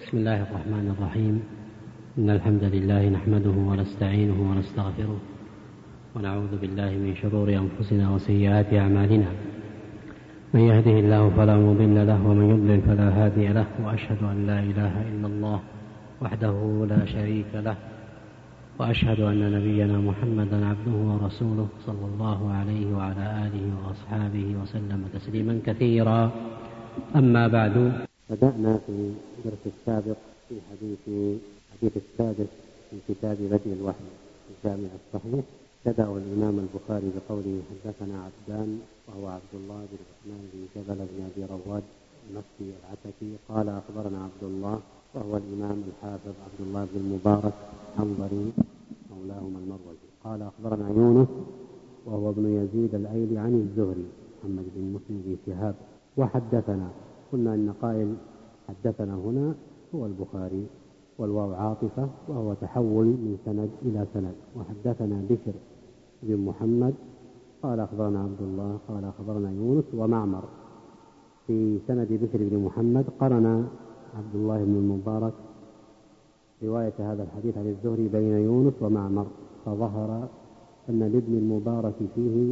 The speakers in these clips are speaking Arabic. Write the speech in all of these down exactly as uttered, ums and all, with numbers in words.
بسم الله الرحمن الرحيم. إن الحمد لله نحمده ونستعينه ونستغفره ونعوذ بالله من شرور أنفسنا وسيئات أعمالنا. من يهده الله فلا مضل له ومن يضلل فلا هادي له، وأشهد أن لا إله إلا الله وحده لا شريك له، وأشهد أن نبينا محمدا عبده ورسوله صلى الله عليه وعلى آله وأصحابه وسلم تسليما كثيرا. أما بعد، بدأنا في الدرس السابق في حديث حديث السادس في كتاب بدء الوحي في الجامع الصحيح. بدأ الإمام البخاري بقوله: حدثنا عبدان، وهو عبد الله بن عثمان بن جبل بن أبي رواد المكي العتكي، قال: أخبرنا عبد الله، وهو الإمام الحافظ عبد الله بن المبارك الحنظلي مولاهما المروزي، قال: أخبرنا يونس، وهو ابن يزيد الأيلي عن الزهري محمد بن مسلم بن شهاب. وحدثنا، قلنا أن قائل حدثنا هنا هو البخاري، والواو عاطفة، وهو تحول من سند إلى سند. وحدثنا بشر بن محمد قال: أخبرنا عبد الله قال: أخبرنا يونس ومعمر. في سند بشر بن محمد قرن عبد الله بن المبارك رواية هذا الحديث عن الزهري بين يونس ومعمر، فظهر أن لابن المبارك فيه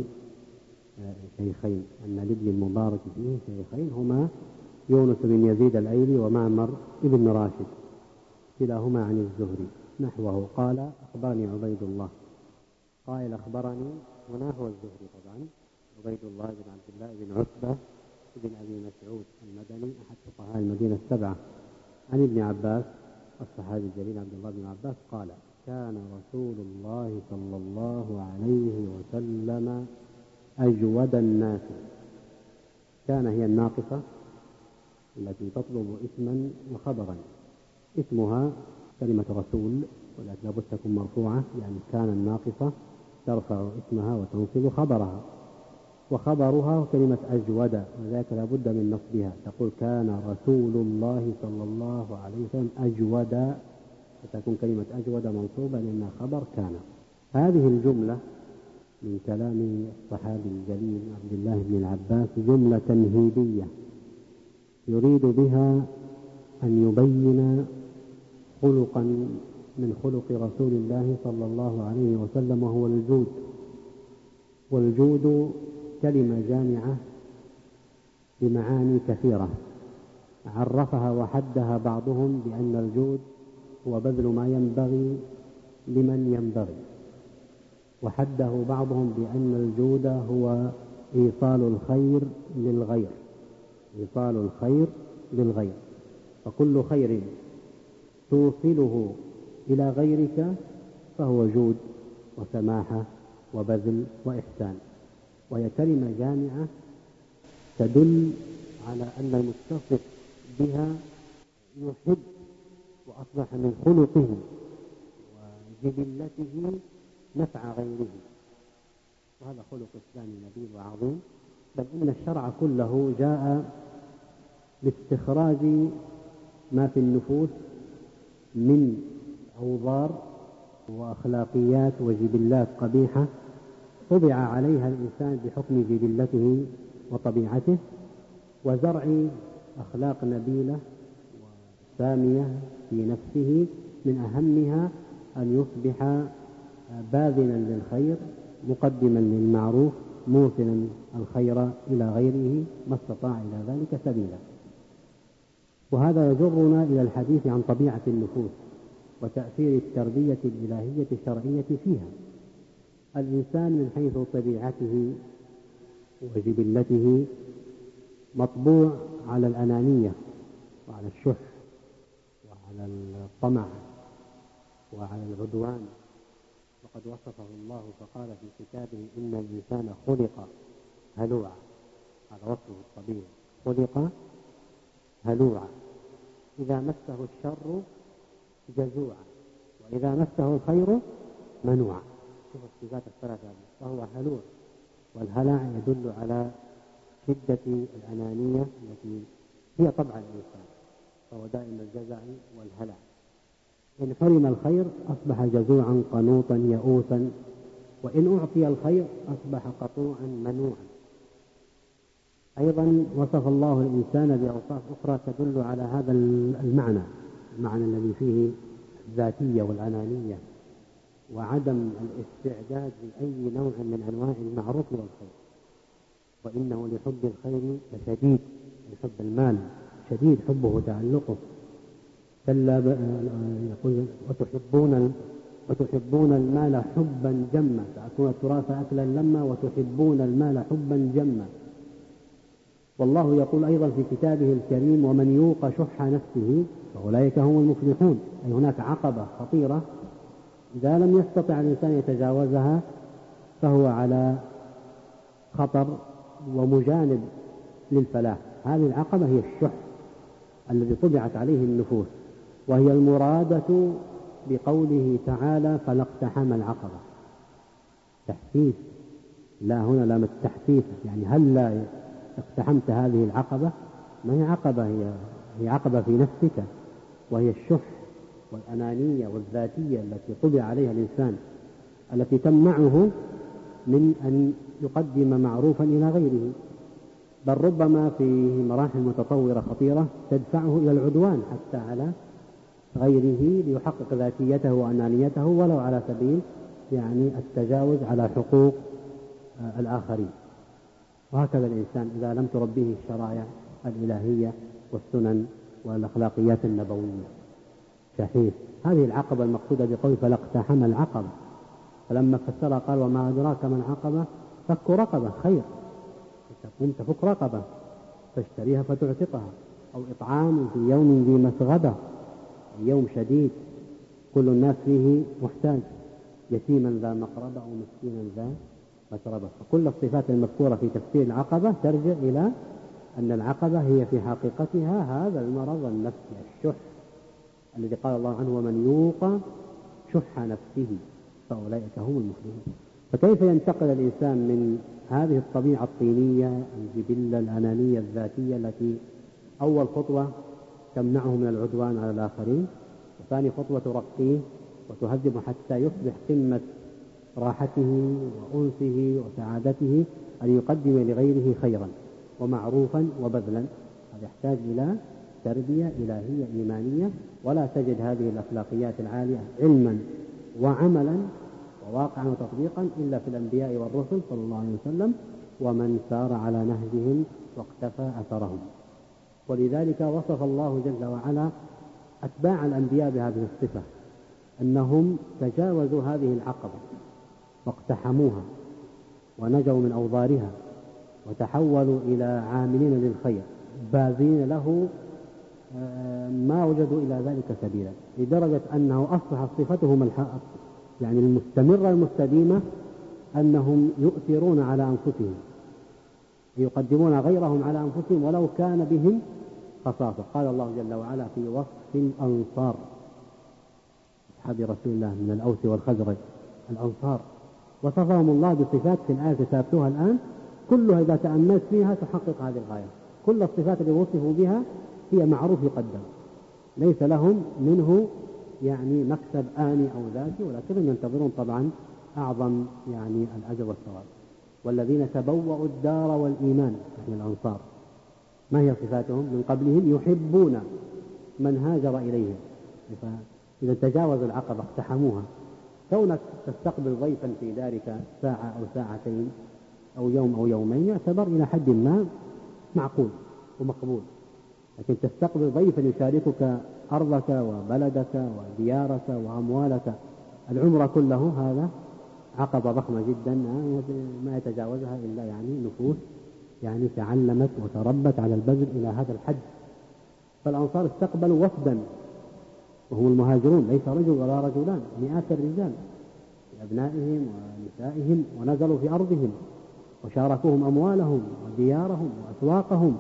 شيخين أن لابن المبارك فيه شيخين هما يونس بن يزيد الأيلي ومعمر ابن راشد، كلاهما عن الزهري نحوه. قال: أخبرني عبيد الله. قائل أخبرني هنا هو الزهري طبعا، عبيد الله بن عبد الله بن عتبة بن أبي مسعود المدني أحد فقهاء المدينة السبعة، عن ابن عباس الصحابي الجليل عبد الله بن عباس قال: كان رسول الله صلى الله عليه وسلم أجود الناس. كان هي الناقصة التي تطلب اسما وخبرا. اسمها كلمة رسول، ولكن لابد تكون مرفوعة، يعني كان الناقصة ترفع اسمها وتنصب خبرها، وخبرها كلمة أجود، وذلك لابد من نصبها. تقول: كان رسول الله صلى الله عليه وسلم أجود، فتكون كلمة أجود منصوبة لأنها خبر كان. هذه الجملة من كلام الصحابي الجليل عبد الله بن العباس جملة تمهيدية يريد بها أن يبين خلقا من خلق رسول الله صلى الله عليه وسلم، وهو الجود. والجود كلمة جامعة بمعاني كثيرة، عرفها وحدها بعضهم بأن الجود هو بذل ما ينبغي لمن ينبغي، وحده بعضهم بأن الجود هو إيصال الخير للغير إيصال الخير للغير فكل خير توصله إلى غيرك فهو جود وسماحة وبذل وإحسان. وهي كلمة جامعة تدل على أن المتصف بها يحب، وأصبح من خلقه وجبلته نفع غيره، وهذا خلق إسلامي نبيل وعظيم. بل إن الشرع كله جاء لاستخراج ما في النفوس من أوضار وأخلاقيات وجبلات قبيحة طبع عليها الإنسان بحكم جبلته وطبيعته، وزرع أخلاق نبيلة وسامية في نفسه، من أهمها أن يصبح باذلا للخير مقدما للمعروف موصلا الخير إلى غيره ما استطاع إلى ذلك سبيلا. وهذا يجرنا إلى الحديث عن طبيعة النفوس وتأثير التربية الإلهية الشرعية فيها. الإنسان من حيث طبيعته وجبلته مطبوع على الأنانية وعلى الشح وعلى الطمع وعلى العدوان، وقد وصفه الله فقال في كتابه: إن الإنسان خلق هلوعا. هذا وصفه الطبيعي، خلق هلوعا، إذا مسه الشر جزوعا، وإذا مسه الخير منوعا. شوف الصفات الثلاثة، فهو هلوع، والهلع يدل على شدة الأنانية التي هي طبع الإنسان، فهو دائم الجزع والهلع. إن حرم الخير أصبح جزوعا قنوطا يئوسا، وإن أعطي الخير أصبح قطوعا منوعا. أيضا وصف الله الإنسان بأوصاف أخرى تدل على هذا المعنى، المعنى الذي فيه الذاتية والأنانية وعدم الاستعداد لأي نوع من أنواع المعروف والخير. وإنه لحب الخير لشديد، لحب المال شديد حبه وتعلقه. كلا يقول وتحبون وتحبون المال حبا جما، تأكلون التراث أكلا لما وتحبون المال حبا جما. والله يقول أيضا في كتابه الكريم ومن يوق شح نفسه فأولئك هم المفلحون. أي هناك عقبة خطيرة إذا لم يستطع الإنسان يتجاوزها فهو على خطر ومجانب للفلاح. هذه العقبة هي الشح الذي طبعت عليه النفوس، وهي المرادة بقوله تعالى فلا اقتحم العقبة. تحسيس، لا هنا لام التحسيس، يعني هل لا اقتحمت هذه العقبة؟ ما هي عقبة، هي هي عقبة في نفسك، وهي الشح والأنانية والذاتية التي طبع عليها الإنسان، التي تمنعه من أن يقدم معروفا إلى غيره، بل ربما في مراحل متطورة خطيرة تدفعه إلى العدوان حتى على غيره ليحقق ذاتيته وأنانيته، ولو على سبيل يعني التجاوز على حقوق الآخرين. وهكذا الإنسان إذا لم تربيه الشرائع الإلهية والسنن والأخلاقيات النبوية شحيح. هذه العقبة المقصودة بقول فلا اقتحم العقبة، فلما فسرها قال وما أدراك ما العقبة فك رقبة، خير تقوم تفك رقبة تشتريها فتعتقها، أو إطعام في يوم ذي مسغبة، يوم شديد كل الناس فيه محتاج، يتيما ذا مقربة أو مسكينا ذا مسربة. فكل الصفات المذكورة في تفسير العقبة ترجع إلى أن العقبة هي في حقيقتها هذا المرض النفسي الشح الذي قال الله عنه ومن يوق شح نفسه فأولئك هم المفلحون. فكيف ينتقل الإنسان من هذه الطبيعة الطينية الجبلة الأنانية الذاتية التي أول خطوة تمنعه من العدوان على الآخرين، وثاني خطوة ترقيه وتهذبه حتى يصبح قمة راحته وأنسه وسعادته أن يقدم لغيره خيرا ومعروفا وبذلا؟ هذا يحتاج إلى تربية إلهية إيمانية، ولا تجد هذه الأخلاقيات العالية علما وعملا وواقعا وتطبيقا إلا في الأنبياء والرسل صلى الله عليه وسلم ومن سار على نهجهم واقتفى أثرهم. ولذلك وصف الله جل وعلا أتباع الأنبياء بهذه الصفة، أنهم تجاوزوا هذه العقبة واقتحموها ونجوا من أوضارها وتحولوا إلى عاملين للخير باذين له ما وجدوا إلى ذلك سبيلا، لدرجة أنه أصبحت صفتهم يعني المستمرة المستديمة أنهم يؤثرون على أنفسهم، يقدمون غيرهم على أنفسهم ولو كان بهم خصاصة. قال الله جل وعلا في وصف الأنصار أصحاب رسول الله من الأوس والخزرج الأنصار، وصفهم الله بصفات في الآية كتابتها الآن كلها إذا تأملت فيها تحقق هذه الغاية. كل الصفات اللي وصفوا بها هي معروف يقدم، ليس لهم منه يعني مكسب آني أو ذاتي، ولكنهم ينتظرون طبعا أعظم يعني الأجر والثواب. والذين تبوأوا الدار والإيمان يعني الأنصار، ما هي صفاتهم؟ من قبلهم يحبون من هاجر إليهم، إذا تجاوزوا العقبة اقتحموها. كونك تستقبل ضيفا في دارك ساعة أو ساعتين أو يوم أو يومين يعتبر إلى حد ما معقول ومقبول، لكن تستقبل ضيفا يشاركك أرضك وبلدك وديارك وأموالك العمر كله، هذا عقبة ضخمة جدا ما يتجاوزها إلا يعني نفوس يعني تعلمت وتربت على البذل إلى هذا الحد. فالأنصار استقبلوا وفدا وهم المهاجرون، ليس رجل ولا رجلان، مئات الرجال بأبنائهم ونسائهم، ونزلوا في أرضهم وشاركوهم أموالهم وديارهم وأسواقهم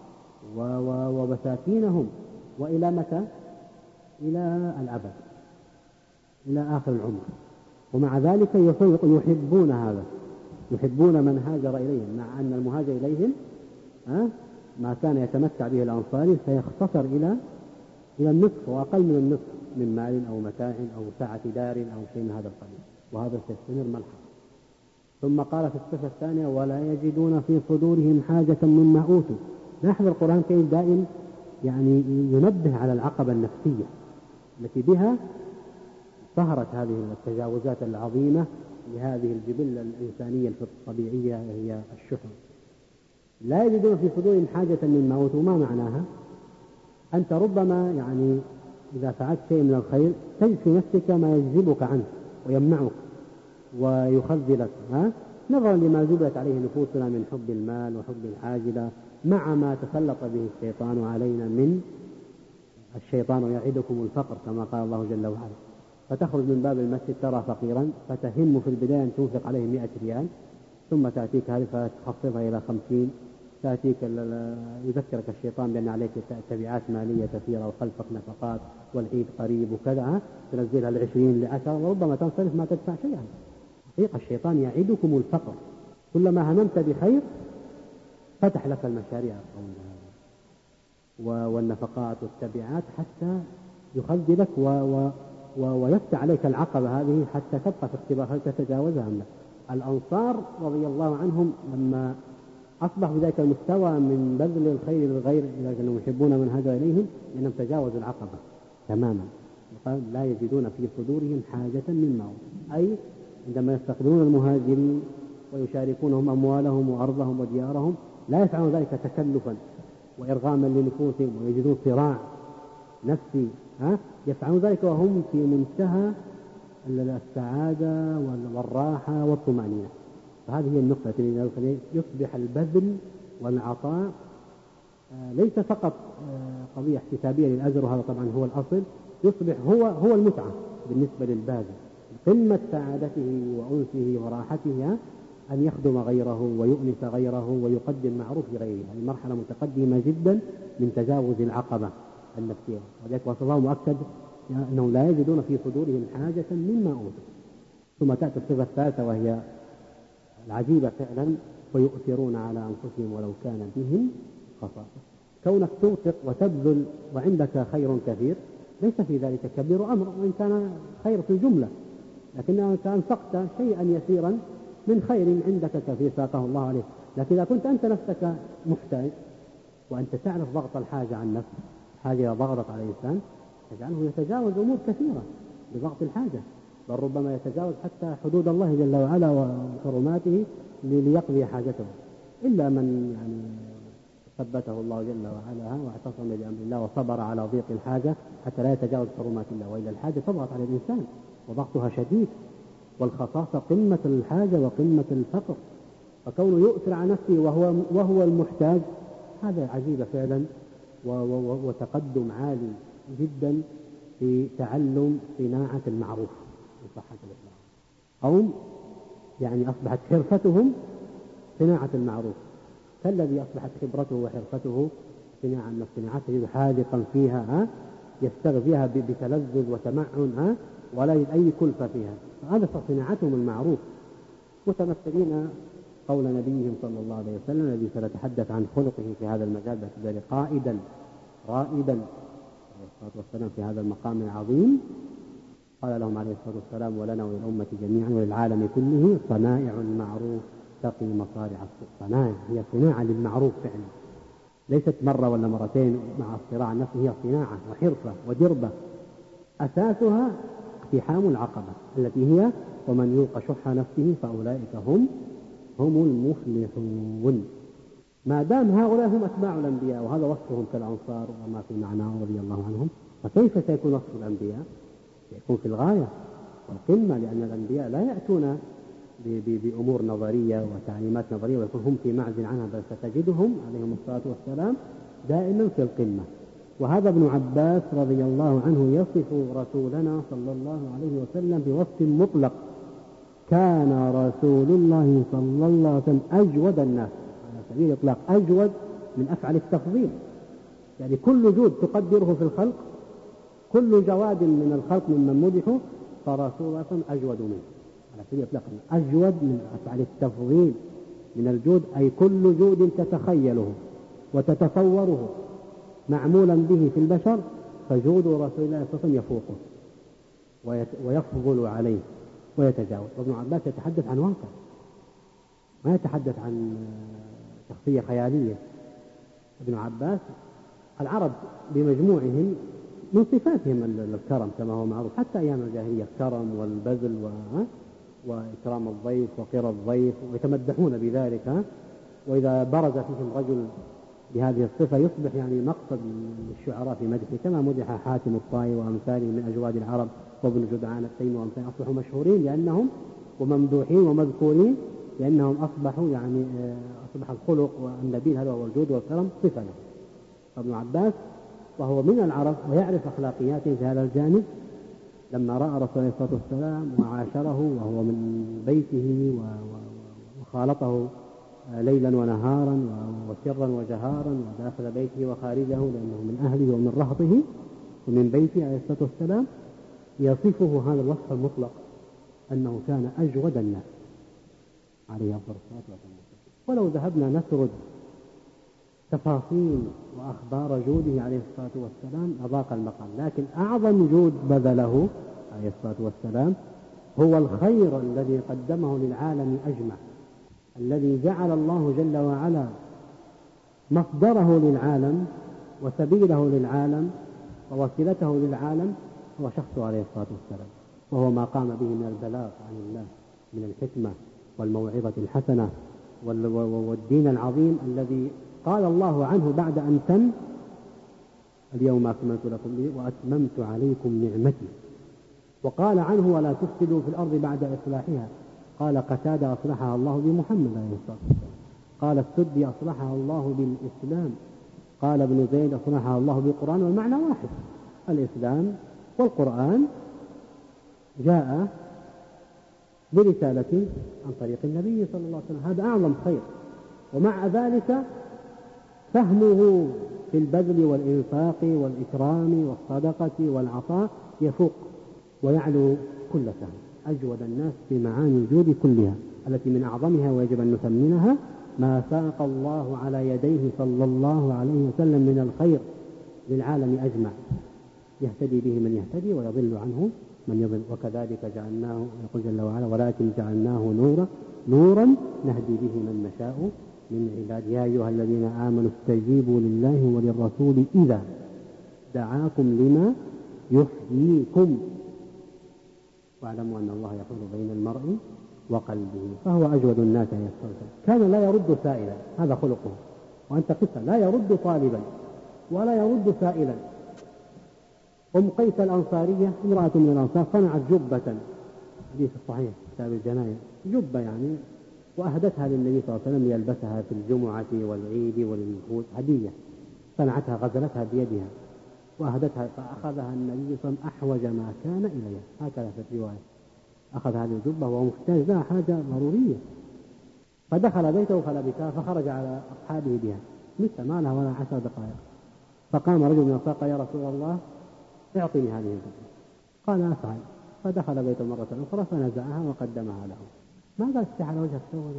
وبساتينهم، وإلى متى؟ إلى الأبد، إلى آخر العمر. ومع ذلك يحبون هذا، يحبون من هاجر إليهم، مع أن المهاجر إليهم ما كان يتمتع به الأنصاري سيختصر إلى إلى النصف وأقل من النصف من مال أو متاع أو سعة دار أو شيء من هذا القبيل، وهذا سيستمر ملحظا. ثم قال في الصفة الثانية ولا يجدون في صدورهم حاجة مما أوتوا. نحن القرآن كيف دائم يعني ينبه على العقبة النفسية التي بها ظهرت هذه التجاوزات العظيمة لهذه الجبلة الإنسانية الطبيعية هي الشحن. لا يجدون في صدورهم حاجة مما أوتوا. ما معناها؟ أنت ربما يعني إذا فعلت شيء من الخير تجد في نفسك ما يجذبك عنه ويمنعك ويخذلك، ها؟ نظرا لما جبلت عليه نفوسنا من حب المال وحب العاجلة، مع ما تسلط به الشيطان علينا من الشيطان يعدكم الفقر كما قال الله جل وعلا. فتخرج من باب المسجد ترى فقيرا فتهم في البداية أن تنفق عليه مئة ريال، ثم تأتيك هذه فتخفضها إلى خمسين، تأتيك يذكرك الشيطان بأن عليك تبعات مالية كثيرة وخلفك نفقات والعيد قريب وكذا، تنزلها العشرين لعشرة وربما تنصرف ما تدفع شيئا. حقيقة الشيطان يعدكم الفقر، كلما هممت بخير فتح لك المشاريع والنفقات والتبعات حتى يخذلك و و ويفتح عليك العقبة هذه حتى تبقى في اختبار هل تتجاوزها أم لا. الأنصار رضي الله عنهم لما أصبح بذلك المستوى من بذل الخير للغير لأنهم يحبون من هاجر إليهم لأنهم تجاوزوا العقبة تماما، قال لا يجدون في صدورهم حاجة مما أوتوا، أي عندما يستقبلون المهاجرين ويشاركونهم أموالهم وأرضهم وديارهم لا يفعلون ذلك تكلفا وإرغاما لنفوسهم ويجدون صراع نفسي، ها؟ يفعلون ذلك وهم في منتهى السعادة والراحة والطمأنينة. فهذه هي النقطة التي يصبح البذل والعطاء ليس فقط قضية احتسابية للأجر، وهذا طبعا هو الأصل، يصبح هو هو المتعة بالنسبة للباذل. قمة سعادته وأنسه وراحته أن يخدم غيره ويؤنس غيره ويقدم معروف لغيره. هذه مرحلة متقدمة جدا من تجاوز العقبة النفسية، وذلك وصفه مؤكد أنهم لا يجدون في صدورهم حاجة مما أوتوا. ثم تأتي الصفة الثالثة وهي العجيبة فعلا، ويؤثرون على أنفسهم ولو كان بهم خصاصة. كونك تنفق وتبذل وعندك خير كثير ليس في ذلك كبير أمر، وإن كان خير في الجملة، لكنك أنفقت شيئا يسيرا من خير عندك كثير ساقه الله عليه. لكن إذا كنت أنت نفسك محتاج وأنت تعرف ضغط الحاجة عن نفسك، حاجة ضغطت على الإنسان تجعله يتجاوز أمور كثيرة بضغط الحاجة، بل ربما يتجاوز حتى حدود الله جل وعلا وحرماته ليقضي حاجته، إلا من يعني ثبته الله جل وعلا واعتصم بأمر الله وصبر على ضيق الحاجة حتى لا يتجاوز حرمات الله، وإلا الحاجة تضغط على الإنسان وضغطها شديد، والخصاصة قمة الحاجة وقمة الفقر. فكونه يؤثر على نفسه وهو, وهو المحتاج هذا عجيب فعلا وتقدم عالي جدا في تعلم صناعة المعروف بصحة الإسلام. قوم يعني أصبحت حرفتهم صناعة المعروف، كالذي أصبحت خبرته وحرفته صناعة الصناعات تجد حاذقا فيها، ها؟ يستغ فيها بتلذذ وتمعن، ها؟ ولا يجد أي كلفة فيها. هذا صناعتهم المعروف، متمثلين قول نبيهم صلى الله عليه وسلم الذي سنتحدث عن خلقه في هذا المجال باعتباره قائدا رائدا عليه الصلاة والسلام في هذا المقام العظيم. قال لهم عليه الصلاة والسلام ولنا وللأمة جميعا وللعالم كله صنائع المعروف تقي مصارع السوء. صنائع هي صناعة للمعروف فعلا، ليست مرة ولا مرتين مع الصراع النفسي، هي صناعة وحرفة ودربة أساسها اقتحام العقبة التي هي ومن يوق شح نفسه فأولئك هم هم المفلحون. ما دام هؤلاء هم أتباع الأنبياء وهذا وصفهم كالأنصار وما في معناه رضي الله عنهم، فكيف سيكون وصف الأنبياء؟ سيكون في الغاية والقمة، لأن الأنبياء لا يأتون بأمور نظرية وتعليمات نظرية ويكون هم في معزل عنها، بل ستجدهم عليهم الصلاة والسلام دائما في القمة. وهذا ابن عباس رضي الله عنه يصف رسولنا صلى الله عليه وسلم بوصف مطلق: كان رسول الله صلى الله عليه وسلم أجود الناس، على سبيل الإطلاق أجود من أفعل التفضيل، يعني كل جود تقدره في الخلق، كل جواد من الخلق ممن مدحوا فرسول الله صلى الله عليه وسلم أجود منه على سبيل الإطلاق، أجود من أفعل التفضيل من الجود، أي كل جود تتخيله وتتصوره معمولا به في البشر فجود رسول الله صلى الله عليه وسلم يفوقه ويفضل عليه ويتجاوز. وابن عباس يتحدث عن واقع، ما يتحدث عن شخصية خيالية. ابن عباس العرب بمجموعهم من صفاتهم الكرم كما هو معروف حتى أيام الجاهلية، الكرم والبذل وإكرام الضيف وقرى الضيف، ويتمدحون بذلك. وإذا برز فيهم رجل بهذه الصفة يصبح يعني مقصد للشعراء في مدحه، كما مدح حاتم الطائي وأمثاله من أجواد العرب وابن جدعان التيمي وأمثاله، أصبحوا مشهورين لأنهم وممدوحين ومذكورين لأنهم أصبحوا يعني أصبح الخلق والنبيل هذا والجود والكرم صفة له. ابن عباس وهو من العرب ويعرف أخلاقياته في هذا الجانب، لما رأى رسول الله صلى الله عليه وسلم وعاشره وهو من بيته وخالطه ليلا ونهارا وسرا وجهارا وداخل بيته وخارجه لأنه من أهله ومن رهطه ومن بيته عليه الصلاة والسلام، يصفه هذا الوصف المطلق أنه كان أجود الناس عليه أفضل الصلاة والسلام. ولو ذهبنا نسرد تفاصيل وأخبار جوده عليه الصلاة والسلام أضاق المقام، لكن أعظم جود بذله عليه الصلاة والسلام هو الخير الذي قدمه للعالم أجمع، الذي جعل الله جل وعلا مصدره للعالم وسبيله للعالم ووسيلته للعالم هو شخصه عليه الصلاة والسلام، وهو ما قام به من البلاغ عن الله من الحكمة والموعظة الحسنة والدين العظيم الذي قال الله عنه بعد أن تم اليوم أكملت لكم وأتممت عليكم نعمتي، وقال عنه ولا تفسدوا في الأرض بعد إصلاحها، قال قتادة أصلحها الله بمحمد عليه الصلاة والسلام، قال السدي أصلحها الله بالإسلام، قال ابن زيد أصلحها الله بالقرآن، والمعنى واحد، الإسلام والقرآن جاء برسالة عن طريق النبي صلى الله عليه وسلم، هذا أعظم خير. ومع ذلك فهمه في البذل والإنفاق والإكرام والصدقة والعطاء يفوق ويعلو كل فهم، أجود الناس في معاني الجود كلها، التي من أعظمها ويجب أن نثمنها ما ساق الله على يديه صلى الله عليه وسلم من الخير للعالم أجمع، يهتدي به من يهتدي ويضل عنه من يضل، وكذلك جعلناه يقول جل وعلا ولكن جعلناه نورا نورا نهدي به من نشاء من عباد يا أيها الذين آمنوا استجيبوا لله وللرسول إذا دعاكم لما يحييكم واعلموا أن الله يحول بين المرء وقلبه، فهو أجود الناس عليه الصلاة والسلام. كان لا يرد سائلا، هذا خلقه، وأنت قصة لا يرد طالبا ولا يرد سائلا. أم قيس الأنصارية امرأة من الأنصار صنعت جبة، حديث الصحيح كتاب الجناية، جبة يعني، وأهدتها للنبي صلى الله عليه وسلم ليلبسها في الجمعة والعيد والنفوذ، هدية صنعتها غزلتها بيدها وأهدتها، فأخذها النبي صلى الله عليه وسلم أحوج ما كان إليها، هكذا في الرواية، أخذ هذه الجبة وهو محتاج لها حاجة ضرورية، فدخل بيته فلبسها فخرج على أصحابه بها مثل ما لها ولا عشر دقائق، فقام رجل من الصدقة يا رسول الله اعطني هذه الجبة، قال أفعل، فدخل بيته مرة أخرى فنزعها وقدمها له. ماذا استحل وجه الثوب؟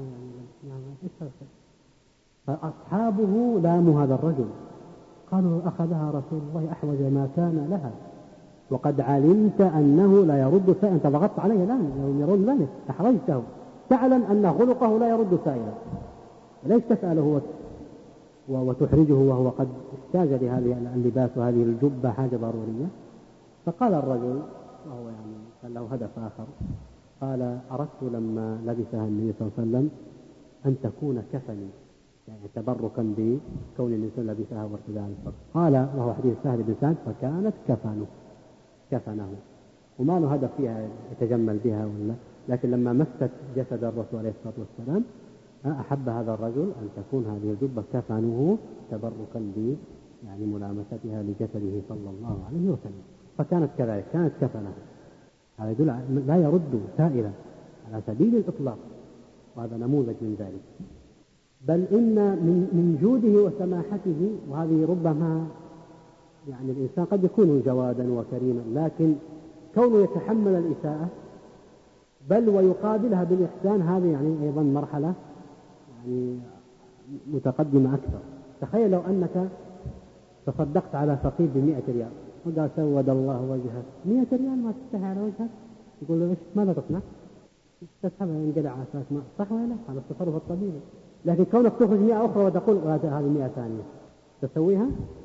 فأصحابه لاموا هذا الرجل، قالوا أخذها رسول الله أحوج ما كان لها وقد علمت أنه لا يرد سائلا، أنت ضغطت عليه الآن لو يرد ذلك أحرجته، تعلم أن خلقه لا يرد سائلا، ليش تسأله وتحرجه وهو قد احتاج لهذه اللباس وهذه الجبة حاجة ضرورية؟ فقال الرجل وهو يعني كان له هدف آخر، قال أردت لما لبسها النبي صلى الله عليه وسلم أن تكون كفني، يعني تبركا بكون الإنسان لبسها وارتداء الفرد. قال وهو حديث سهل بن سعد فكانت كفنه كفنه، وما له هدف فيها يتجمل بها ولا، لكن لما مست جسد الرسول عليه الصلاة والسلام أحب هذا الرجل أن تكون هذه الجبة كفنه تبركا ب يعني ملامستها لجسده صلى الله عليه وسلم، فكانت كذلك، كانت كفنه. هذا يدل لا يرد سائلا على سبيل الإطلاق، وهذا نموذج من ذلك. بل إن من من جوده وسماحته، وهذه ربما يعني الإنسان قد يكون جوادا وكريما، لكن كونه يتحمل الإساءة بل ويقابلها بالإحسان، هذه يعني أيضا مرحلة يعني متقدمة أكثر. تخيل لو أنك تصدقت على فقير بمئة ريال وقال سود الله وجهك، مئة ريال ما تستحي على وجهك، يقول له إيش ماذا تصنع؟ تسحبها ينقلع على أساس ما صح ولا لا؟ هذا التصرف الطبيعي. لكن كونك تخرج مئة أخرى وتقول هذه مئة ثانية تسويها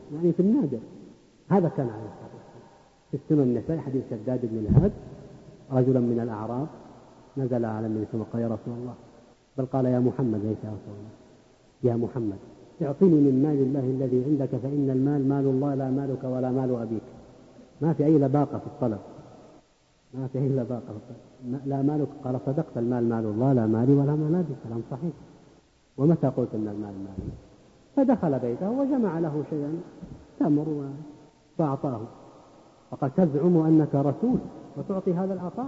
يعني في النادر. هذا كان عليه الصلاة والسلام. في السنن النسائي حديث شداد بن الهاد رجلا من الأعراب نزل على النبي صلى الله عليه وسلم قال يا رسول الله، بل قال يا محمد ليس يا رسول الله، يا محمد اعطني من مال الله الذي عندك فإن المال مال الله لا مالك ولا مال أبيك. ما في أي لباقة في الطلب، ما في أي لباقة في الطلب. لا مالك، قال صدقت، المال مال الله لا مالي ولا مال أبي. كلام صحيح. ومتى قلت أن المال مالي؟ فدخل بيته وجمع له شيئا تمر فأعطاه، فقال تزعم أنك رسول وتعطي هذا العطاء؟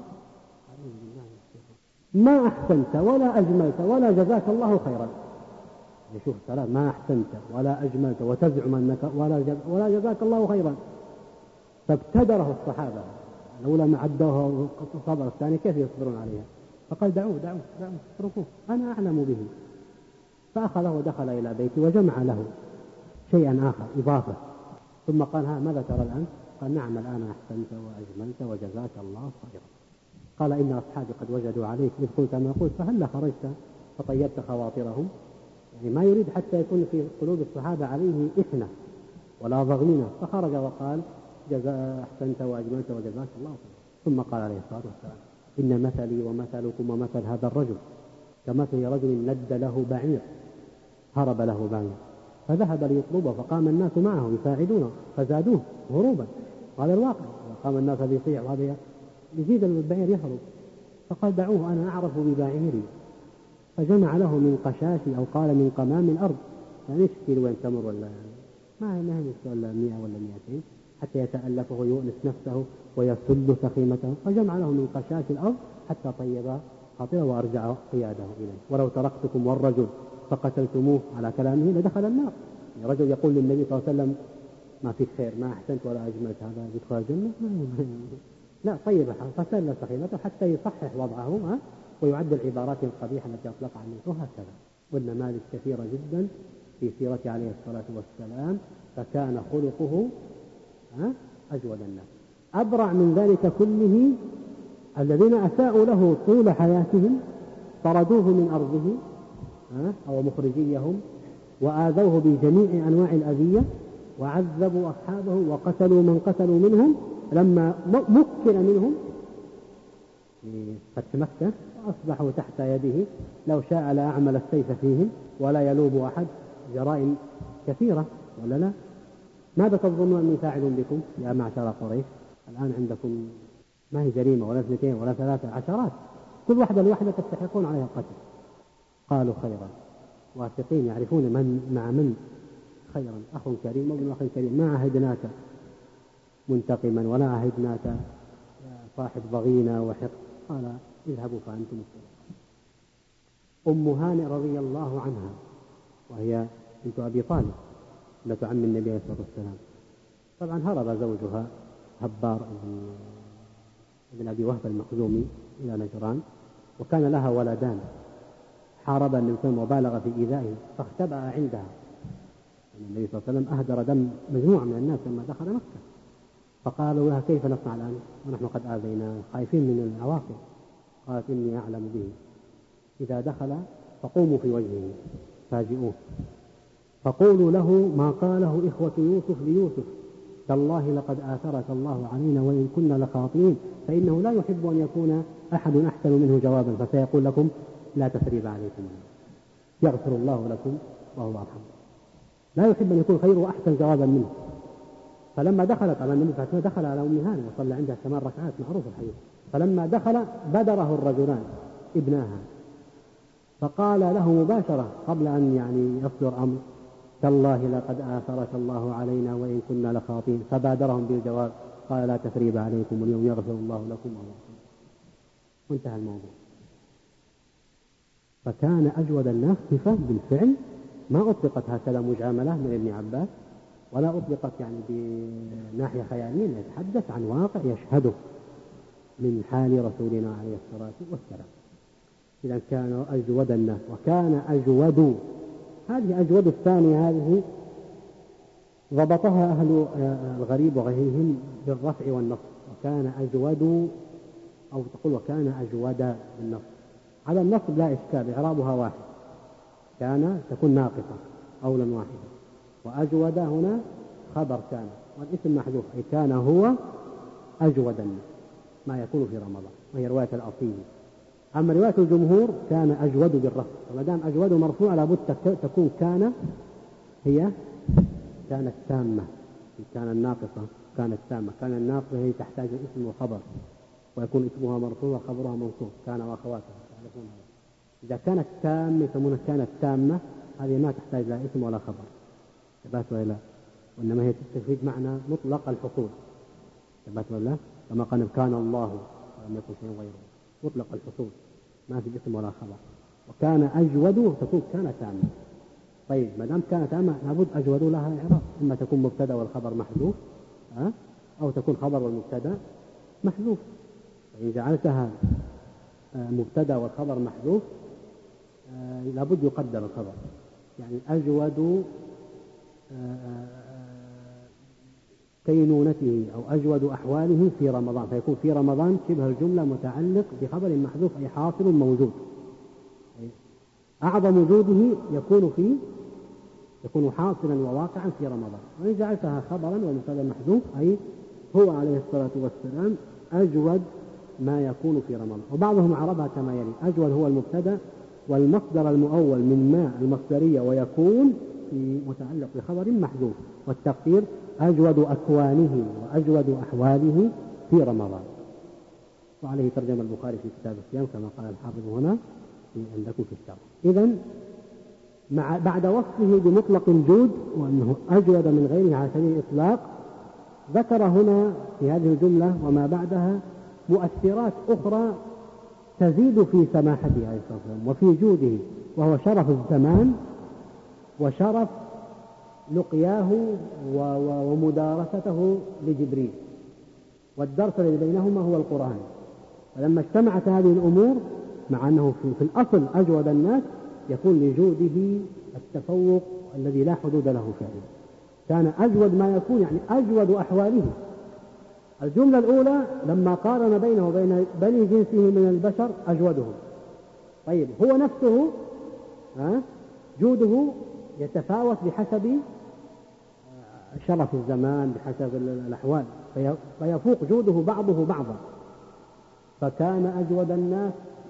ما أحسنت ولا أجملت ولا جزاك الله خيرا. يشوف السلام، ما أحسنت ولا أجملت وتزعم أنك ولا, جز ولا جزاك الله خيرا. فابتدره الصحابة، الأولى ما عدوها صبر، الثاني كيف يصبرون عليها؟ فقال دعوه دعوه دعوه اتركوه، أنا أعلم به. فأخذه ودخل إلى بيته وجمع له شيئا آخر إضافة، ثم قال ها ماذا ترى الآن؟ قال نعم الآن أحسنت وأجملت وجزاك الله خيرا. قال إن أصحابي قد وجدوا عليك إذ قلت ما قلت، فهل خرجت فطيبت خواطرهم؟ يعني ما يريد حتى يكون في قلوب الصحابة عليه إحنة ولا ضغينة. فخرج وقال جزاء أحسنت وأجملت وجزاك الله خيرا. ثم قال عليه الصلاة والسلام إن مثلي ومثلكم ومثل هذا الرجل كمثل رجل ند له بعير، هرب له بعير فذهب ليطلبه، فقام الناس معه يساعدونه فزادوه هروبا. هذا الواقع، قام الناس بيطيع وهذا يزيد البعير يهرب. فقال دعوه أنا أعرف ببعيري. فجمع له من قشاش أو قال من قمام الأرض، يعني ايش كيلو وين تمر ولا ما ما هي ولا مئة ولا مئتين، حتى يتألفه ويؤنس نفسه ويسل سخيمته. فجمع له من قشاش الأرض حتى طيب خاطره وأرجع قياده إليه. ولو تركتكم والرجل فقتلتموه على كلامه لدخل النار. يعني رجل يقول للنبي صلى الله عليه وسلم ما فيك خير، ما أحسنت ولا أجملت، هذا يدخل الجنة؟ لا، طيب فسل سخيمته حتى يصحح وضعه ها ويعد العبارات القبيحة التي أطلق عليه. وهكذا والنماذج كثيرة جدا في سيرته عليه الصلاة والسلام. فكان خلقه أجود الناس. أبرع من ذلك كله الذين أساءوا له طول حياتهم طردوه من أرضه أو مخرجيهم وآذوه بجميع أنواع الأذية وعذبوا أصحابه وقتلوا من قتلوا منهم. لما مكن منهم في فتح مكة أصبحوا تحت يده، لو شاء لأعمل السيف فيهم ولا يلوب أحد. جرائم كثيرة ولا لا؟ ماذا تظنون أني فاعل بكم يا معشر قريش؟ الآن عندكم ما هي جريمة ولا اثنتين ولا ثلاثة، عشرات، كل واحدة لوحدة تستحقون عليها القتل. قالوا خيرا، واثقين يعرفون من مع من خيرا. أخ كريم وابن أخ كريم، ما عهدناك منتقما ولا عهدناك صاحب ضغينة وحقد. قال اذهبوا فأنتم الطلقاء. أم هانئ رضي الله عنها وهي بنت أبي طالب ابنة عم النبي عليه الصلاة والسلام، طبعا هرب زوجها هبار ابن أبي وهب المخزومي إلى نجران، وكان لها ولدان. حارب النبي صلى الله عليه وسلم وبالغ في إيذائه فاختبأ عندها. النبي صلى الله عليه وسلم أهدر دم مجموعة من الناس لما دخل مكة، فقالوا لها كيف نصنع الآن ونحن قد آذينا، خايفين من العواقب. قالت إني أعلم به، إذا دخل فقوموا في وجهه فاجئوه فقولوا له ما قاله إخوة يوسف ليوسف، تالله لقد آثرك الله علينا وإن كنا لخاطئين، فإنه لا يحب أن يكون أحد أحسن منه جوابا، فسيقول لكم لا تثريب عليكم، يغفر الله لكم وهو أرحم. لا يحب أن يكون خير وأحسن جوابا منه. فلما دخل طبعا النبي صلى الله عليه وسلم دخل على أم هانئ وصلى عندها ثمان ركعات معروف الحديث. فلما دخل بدره الرجلان ابناها فقال له مباشرة قبل أن يعني يصدر أمر تالله لقد آثرك الله علينا وإن كنا لخاطئين، فبادرهم بالجواب قال لا تثريب عليكم اليوم يغفر الله لكم وهو أرحم. وانتهى الموضوع. فكان أجود الناس صفة بالفعل ما أطلقت هكذا مجاملة من ابن عباس ولا أطلقت يعني بناحية خيالية، يتحدث عن واقع يشهده من حال رسولنا عليه الصلاة والسلام. إذا كانوا أجود الناس. وكان أجود، هذه أجود الثانية هذه ضبطها أهل الغريب وغيرهم بالرفع والنصب. وكان أجود أو تقول وكان أجود بالنصب. على النصب لا إشكال، إعرابها واحد، كان تكون ناقصة أولا واحدا، وأجود هنا خبر كان، والاسم محذوف، أي كان هو أجود ما يكون في رمضان، وهي رواية الأصيل. أما رواية الجمهور كان أجود بالرفع، وما دام أجود مرفوع لابد تكون كان هي كانت تامة، كان الناقصة كانت تامة، كان الناقصة هي تحتاج اسم وخبر، ويكون اسمها مرفوع وخبرها منصوب، كان وأخواتها تعرفون هذا. إذا كانت تامة يسمونها كانت تامة، هذه ما تحتاج لا اسم ولا خبر، ثبات ولا لا، وإنما هي تستفيد معنى مطلق الحصول، ثبات ولا لا، كما قال كان الله ولم يكن شيء غيره، مطلق الحصول ما في اسم ولا خبر. وكان أجود تكون كان تامة. طيب ما دام كانت تامة لابد أجود لها إعراب، إما تكون مبتدأ والخبر محذوف أو تكون خبر والمبتدأ محذوف. فإن جعلتها مبتدأ والخبر محذوف لابد يقدر الخبر، يعني أجود كينونته أو أجود أحواله في رمضان، فيكون في رمضان شبه الجملة متعلق بخبر محذوف أي حاصل موجود، أعظم وجوده يكون في يكون حاصلا وواقعا في رمضان. وإن جعلتها خبرا ومبتدأ محذوف أي هو عليه الصلاة والسلام أجود ما يكون في رمضان. وبعضهم عربها كما يلي: أجود هو المبتدأ والمصدر المؤول من ما المصدرية ويكون في متعلق بخبر محذوف، والتقدير أجود أكوانه وأجود أحواله في رمضان. وعليه ترجم البخاري في كتاب الصيام كما قال الحافظ هنا عندكم في الشرح. إذن مع بعد وصفه بمطلق الجود وأنه أجود من غيره على سبيل الإطلاق، ذكر هنا في هذه الجملة وما بعدها مؤثرات أخرى تزيد في سماحته عليه الصلاة والسلام وفي جوده، وهو شرف الزمان وشرف لقياه ومدارسته لجبريل، والدرس الذي بينهما هو القرآن. فلما اجتمعت هذه الأمور مع أنه في الأصل أجود الناس، يكون لجوده التفوق الذي لا حدود له فعلا. كان أجود ما يكون يعني أجود أحواله. الجملة الأولى لما قارن بينه وبين بني جنسه من البشر أجودهم. طيب هو نفسه جوده يتفاوت بحسب شرف الزمان، بحسب الأحوال، فيفوق جوده بعضه بعضا. فكان أجود الناس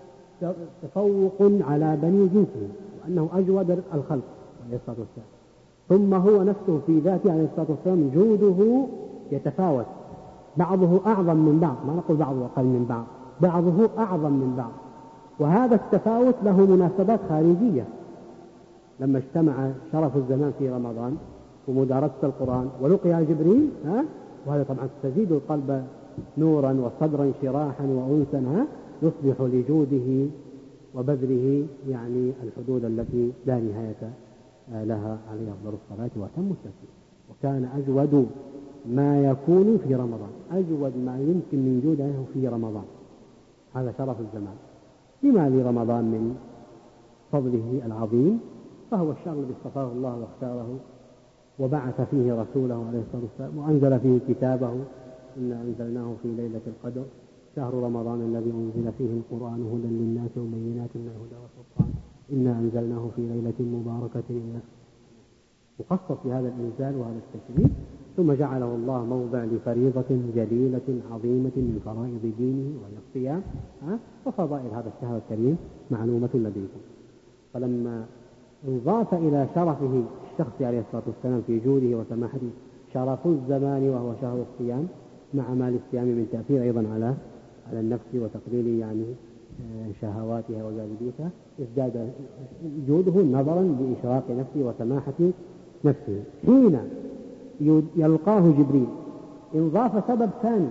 تفوق على بني جنسه، وأنه أجود الخلق عليه الصلاة والسلام. ثم هو نفسه في ذاته عليه الصلاة والسلام جوده يتفاوت، بعضه أعظم من بعض، ما نقول بعضه أقل من بعض، بعضه أعظم من بعض. وهذا التفاوت له مناسبات خارجية. لما اجتمع شرف الزمان في رمضان ومدارسة القرآن ولقي جبريل، ها وهذا طبعا تزيد القلب نورا وصدرا شراحا وأنسا، ها يصبح لجوده وبذله يعني الحدود التي لا نهاية لها عليه أفضل الصلاة وأتم التسليم. وكان أجود ما يكون في رمضان، أجود ما يمكن من جوده في رمضان، هذا شرف الزمان. لما لرمضان من فضله العظيم؟ فهو الشهر الذي اصطفاه الله واختاره وبعث فيه رسوله عليه الصلاة والسلام وأنزل فيه كتابه: إنا أنزلناه في ليلة القدر، شهر رمضان الذي أنزل فيه القرآن هدى للناس وبينات من الهدى والفرقان، إنا أنزلناه في ليلة مباركة إنا مخصص بهذا الإنزال وهذا التشريف. ثم جعله الله موضع لفريضة جليلة عظيمة من فرائض دينه وهي الصيام، وفضائل هذا الشهر الكريم معلومة لديكم. فلما انضاف إلى شرفه الشخصي عليه الصلاة والسلام في جوده وسماحته شرف الزمان وهو شهر الصيام، مع ما للصيام من تأثير أيضا على على النفس وتقليل يعني شهواتها وجاذبيتها، ازداد جوده نظرا بإشراق نفسه وسماحة نفسه. حين يلقاه جبريل انضاف سبب ثاني،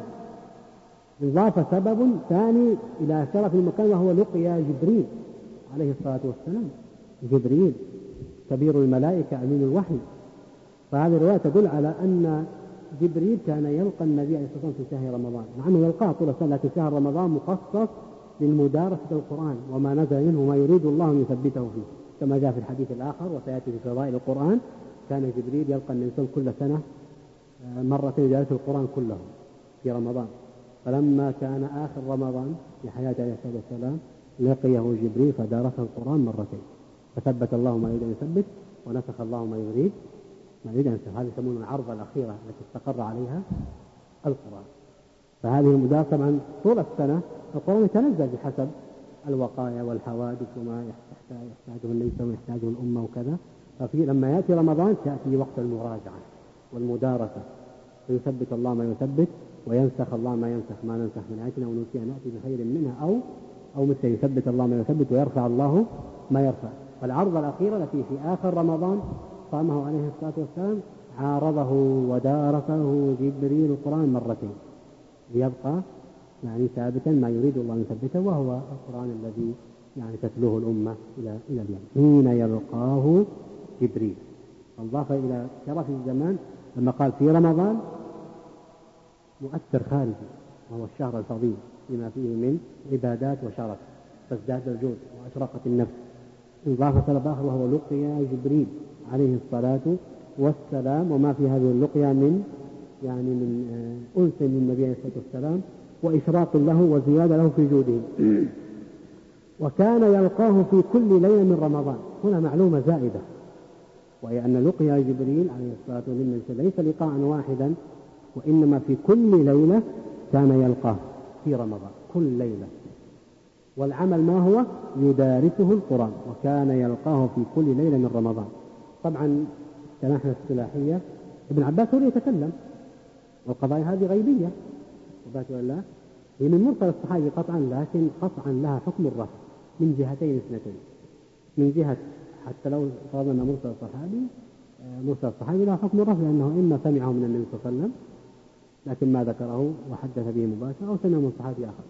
انضاف سبب ثاني إلى شرف المكان، وهو لقيا جبريل عليه الصلاة والسلام. جبريل كبير الملائكة أمين الوحي، فهذه الرواية تدل على أن جبريل كان يلقى النبي عليه الصلاة والسلام في شهر رمضان، مع أنه يلقاه طول السنة، لكن شهر رمضان مخصص للمدارسة القرآن وما نزل منه ما يريد الله أن يثبته فيه، كما جاء في الحديث الآخر وسيأتي في فضائل القرآن: كان جبريل يلقى النبي كل سنة مرة يدرس القرآن كله في رمضان. فلما كان آخر رمضان في حياته عليه الصلاة والسلام لقيه جبريل فدارسه القرآن مرتين، فثبت الله ما يريد أن يثبت ونسخ الله ما يريد ما يريد أن ينسخ. هذه يسمونها العرضة الأخيرة التي استقر عليها القرآن. فهذه المدارسة طبعا طول السنة القرآن يتنزل بحسب الوقايا والحوادث وما يحتاجه النبي ويحتاجه الأمة وكذا. ففي لما يأتي رمضان تأتي وقت المراجعة والمدارسة، فيثبت الله ما يثبت وينسخ الله ما ينسخ، ما ننسخ من آية أو ننسيها نأتي بخير منها أو أو مثل يثبت الله ما يثبت ويرفع الله ما يرفع. فالعرضة الأخيرة التي في آخر رمضان صامه عليه الصلاة والسلام عارضه ودارسه جبريل القرآن مرتين ليبقى يعني ثابتا ما يريد الله أن يثبته، وهو القرآن الذي يعني تتلوه الأمة إلى إلى اليوم حين يلقاه جبريل. أضاف إلى شرف الزمان لما قال في رمضان مؤثر خارجي وهو الشهر الفضيل لما فيه من عبادات وشرف، فازداد الجود وأشرقت النفس. إضافة سبب آخر وهو لقيا جبريل عليه الصلاة والسلام، وما في هذه اللقيا من يعني من أنس للنبي عليه الصلاة والسلام وإشراق له وزيادة له في جوده. وكان يلقاه في كل ليلة من رمضان. هنا معلومة زائدة، وهي أن لقيا جبريل عليه الصلاة والسلام ليس لقاء واحدا، وإنما في كل ليلة كان يلقاه في رمضان كل ليلة. والعمل ما هو؟ يدارسه القرآن. وكان يلقاه في كل ليلة من رمضان. طبعا كناحية اصطلاحية ابن عباس هو يتكلم، والقضايا هذه غيبية وبات ولا هي من مرسل الصحابي قطعا، لكن قطعا لها حكم الرفع من جهتين اثنتين. من جهة حتى لو فرضنا مرسل الصحابي مرسل الصحابي لها حكم الرفع، لأنه إما سمعه من النبي صلى الله عليه وسلم لكن ما ذكره وحدث به مباشرة، أو سمعه من صحابي آخر.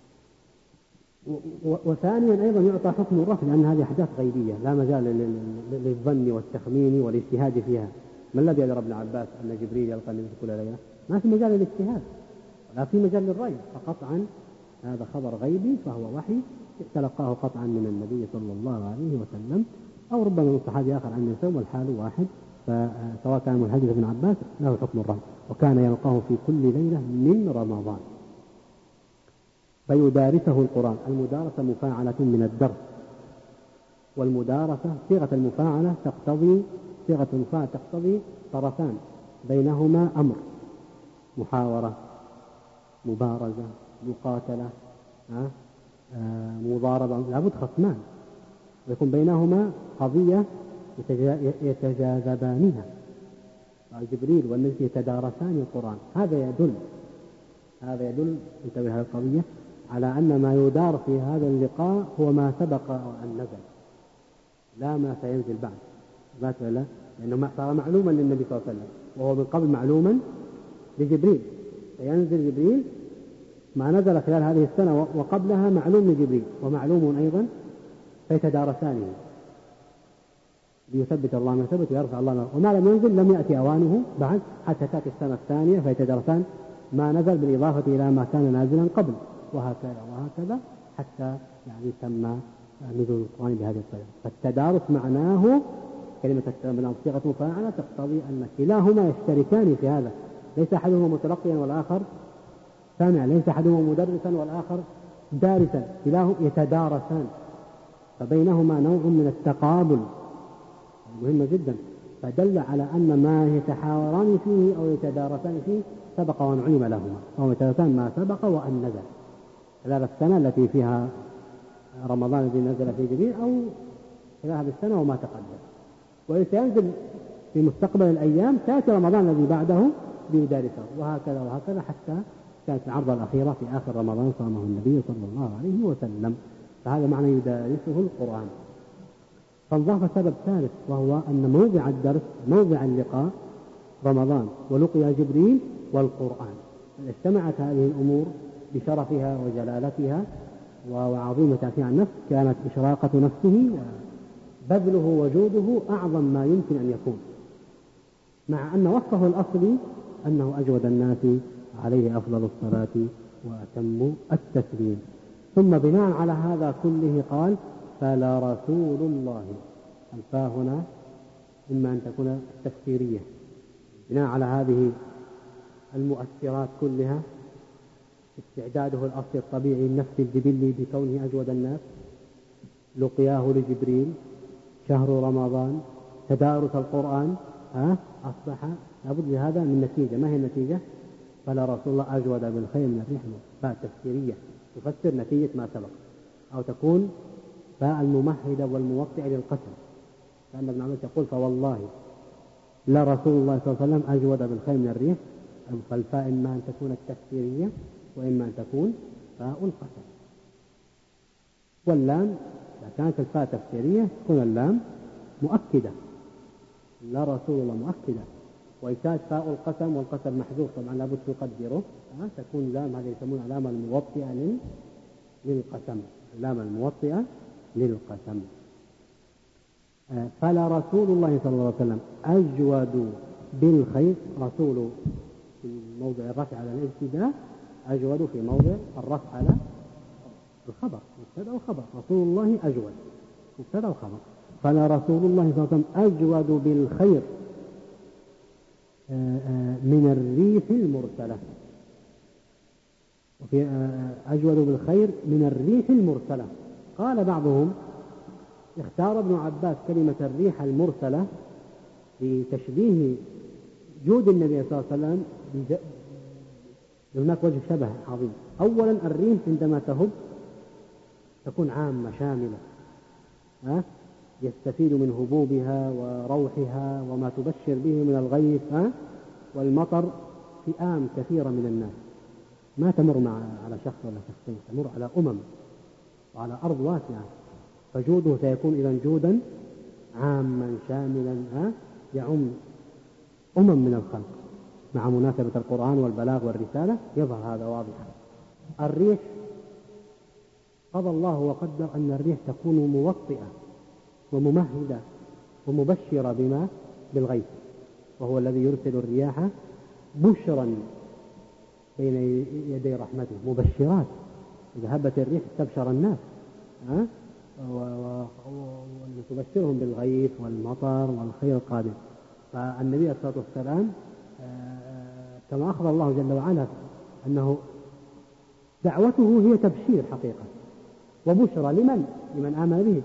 وثانيا أيضا يعطى حكم الرفع لأن هذه أحداث غيبية لا مجال للظن والتخمين والاجتهاد فيها. ما الذي يدرى ابن عباس أن جبريل يلقى النبي كل ليلة؟ ما في مجال للاجتهاد ولا في مجال للرأي، فقطعا هذا خبر غيبي فهو وحي تلقاه قطعا من النبي صلى الله عليه وسلم، أو ربما من صحابي آخر عن النبي، والحال واحد. فسواء كان من حديث ابن عباس له حكم الرفع. وكان يلقاه في كل ليلة من رمضان فيدارسه القرآن. المدارسة مفاعلة من الدرس، والمدارسة صيغة المفاعلة تقتضي صيغة المفاعلة تقتضي طرفان بينهما أمر، محاورة، مبارزة، مقاتلة، مضاربة، لابد خصمان ويكون بينهما قضية يتجاذبانها. جبريل والنبي يتدارسان القرآن. هذا يدل هذا يدل انتبه هذه القضية على أن ما يدار في هذا اللقاء هو ما سبق أن نزل لا ما سينزل بعد. لا لا لأنه صار معلوما للنبي صلى الله عليه وسلم، وهو من قبل معلوما لجبريل. فينزل جبريل ما نزل خلال هذه السنة وقبلها معلوم لجبريل ومعلوم أيضا، فيتدارسانه ليثبت الله ما ثبت ويرفع الله ما، وما لم ينزل لم يأتي أوانه بعد حتى تأتي السنة الثانية فيتدارسان ما نزل بالإضافة إلى ما كان نازلا قبل، وهكذا وهكذا حتى يعني تم نزول القرآن بهذه الطريقة. فالتدارس معناه كلمة صيغة مفاعلة تقتضي أن كلاهما يشتركان في هذا، ليس أحدهما متلقيا والآخر سامع، ليس أحدهما مدرسا والآخر دارسا، كلاهما يتدارسان، فبينهما نوع من التقابل مهم جدا. فدل على أن ما يتحاوران فيه أو يتدارسان فيه سبق وأن علم لهما، أو يتدارسان ما سبق وأن نزل خلال السنة التي فيها رمضان الذي نزل في جبريل، أو خلال هذه السنة وما تقدم. وسينزل في مستقبل الأيام تأتي رمضان الذي بعده بيدارسه، وهكذا وهكذا حتى كانت العرضة الأخيرة في آخر رمضان صامه النبي صلى الله عليه وسلم. فهذا معنى يدارسه القرآن. فانضاف سبب ثالث وهو أن موضع الدرس موضع اللقاء رمضان ولقيا جبريل والقرآن. اجتمعت هذه الأمور بشرفها وجلالتها وعظيمتها في النفس، كانت إشراقة نفسه وبذله وجوده أعظم ما يمكن أن يكون، مع أن وصفه الأصلي أنه أجود الناس عليه أفضل الصلاة وأتم التسليم. ثم بناء على هذا كله قال فلرسول الله. الفاء هنا إما أن تكون تفسيرية بناء على هذه المؤثرات كلها، استعداده الأصل الطبيعي النفس الجبلي بكونه أجود الناس، لقياه لجبريل، شهر رمضان، تدارس القرآن، ها أصبح لابد لهذا من نتيجة. ما هي النتيجة؟ فلا رسول الله أجود بالخير من الريح فاء تفسيرية تفسر نتيجة ما سبق، أو تكون فاء الممهدة والموطئة للقسم، لأن ابن عباس يقول فوالله لا رسول الله صلى الله عليه وسلم أجود بالخير من الريح، فالفاء إما أن تكون التفسيرية وإما أن تكون فاء القسم. واللام إذا كانت الفاء تفسيرية تكون اللام مؤكدة، لا رسول الله مؤكدة. وإن كانت فاء القسم والقسم محذوف طبعا لابد تقدره، تكون لام هذه يسمونها اللام الموطئة للقسم، اللام الموطئة للقسم. فلا رسول الله صلى الله عليه وسلم أجود بالخير، رسول في موضع الرفع على الابتداء، أجود في موضع الرفع على الخبر، مبتدأ وخبر. رسول الله أجود مبتدأ وخبر. فلا رسول الله صلى الله عليه وسلم أجود بالخير من الريح المرسلة، وفي أجود بالخير من الريح المرسلة. قال بعضهم اختار ابن عباس كلمة الريح المرسلة لتشبيه جود النبي صلى الله عليه وسلم. هناك وجه شبه عظيم. أولا الريح عندما تهب تكون عامة شاملة، ها يستفيد من هبوبها وروحها وما تبشر به من الغيث ها والمطر فئام كثيرة من الناس، ما تمر مع على شخص ولا شخصين، تمر على أمم وعلى أرض واسعة. فجوده سيكون إذن جودا عاما شاملا ها يعم أمم من الخلق. مع مناسبة القرآن والبلاغ والرسالة يظهر هذا واضحا. الريح قضى الله وقدر أن الريح تكون موطئة وممهدة ومبشرة بما بالغيث، وهو الذي يرسل الرياح بشرا بين يدي رحمته، مبشرات. إذا هبت الريح استبشر الناس ها وتبشرهم بالغيث والمطر والخير القادم. فالنبي عليه الصلاة والسلام كما أخبر الله جل وعلا أنه دعوته هي تبشير حقيقة وبشرى لمن؟ لمن آمن به،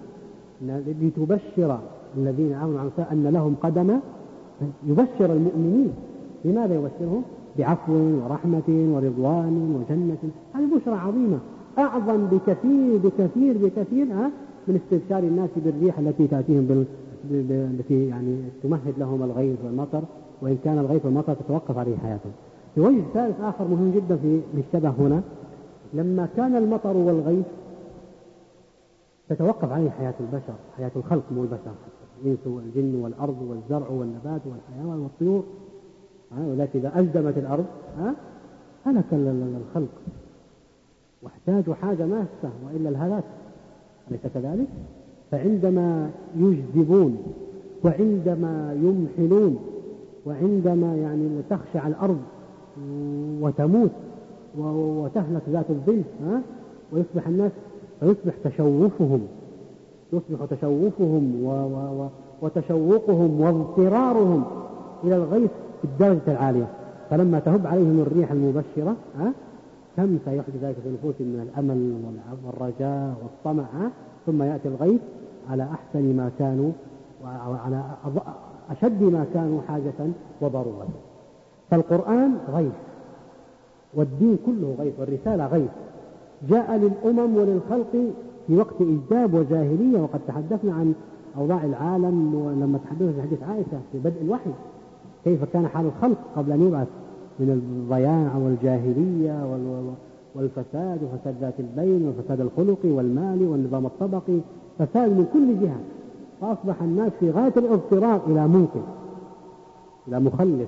لتبشر الذين آمنوا عن أن لهم قدم، يبشر المؤمنين. لماذا يبشرهم؟ بعفو ورحمة ورضوان وجنة. هذه بشرى عظيمة أعظم بكثير بكثير بكثير من استبشار الناس بالريح التي تأتيهم بال... التي يعني تمهد لهم الغيث والمطر، وإن كان الغيث والمطر تتوقف عليه حياتهم. في وجه ثالث آخر مهم جدا في الشبه هنا، لما كان المطر والغيث تتوقف عليه حياة البشر، حياة الخلق مو البشر، الإنس والجن والأرض والزرع والنبات والحيوان والطيور، ولكن إذا أجدمت الأرض هلك الخلق واحتاجوا حاجة ماسة وإلا الهلاك، أليس كذلك؟ فعندما يجذبون وعندما يمحلون وعندما يعني تخشع الأرض وتموت وتهلك ذات الظل ها ويصبح الناس فيصبح تشوفهم يصبح تشوفهم و و وتشوقهم واضطرارهم إلى الغيث في الدرجة العالية. فلما تهب عليهم الريح المبشرة ها كم سيحدث ذلك في نفوسهم من الأمل والرجاء والطمع، ثم يأتي الغيث على أحسن ما كانوا وعلى أشد ما كانوا حاجة وضرورة. فالقرآن غيث والدين كله غيث والرسالة غيث، جاء للأمم وللخلق في وقت إجداب وجاهلية. وقد تحدثنا عن أوضاع العالم لما تحدثنا في حديث عائشة في بدء الوحي كيف كان حال الخلق قبل أن يبعث من الضياع والجاهلية والفساد وفساد ذات البين والفساد الخلقي والمالي والنظام الطبقي، فساد من كل جهة. فأصبح الناس في غاية الاضطرار إلى منقذ إلى مخلص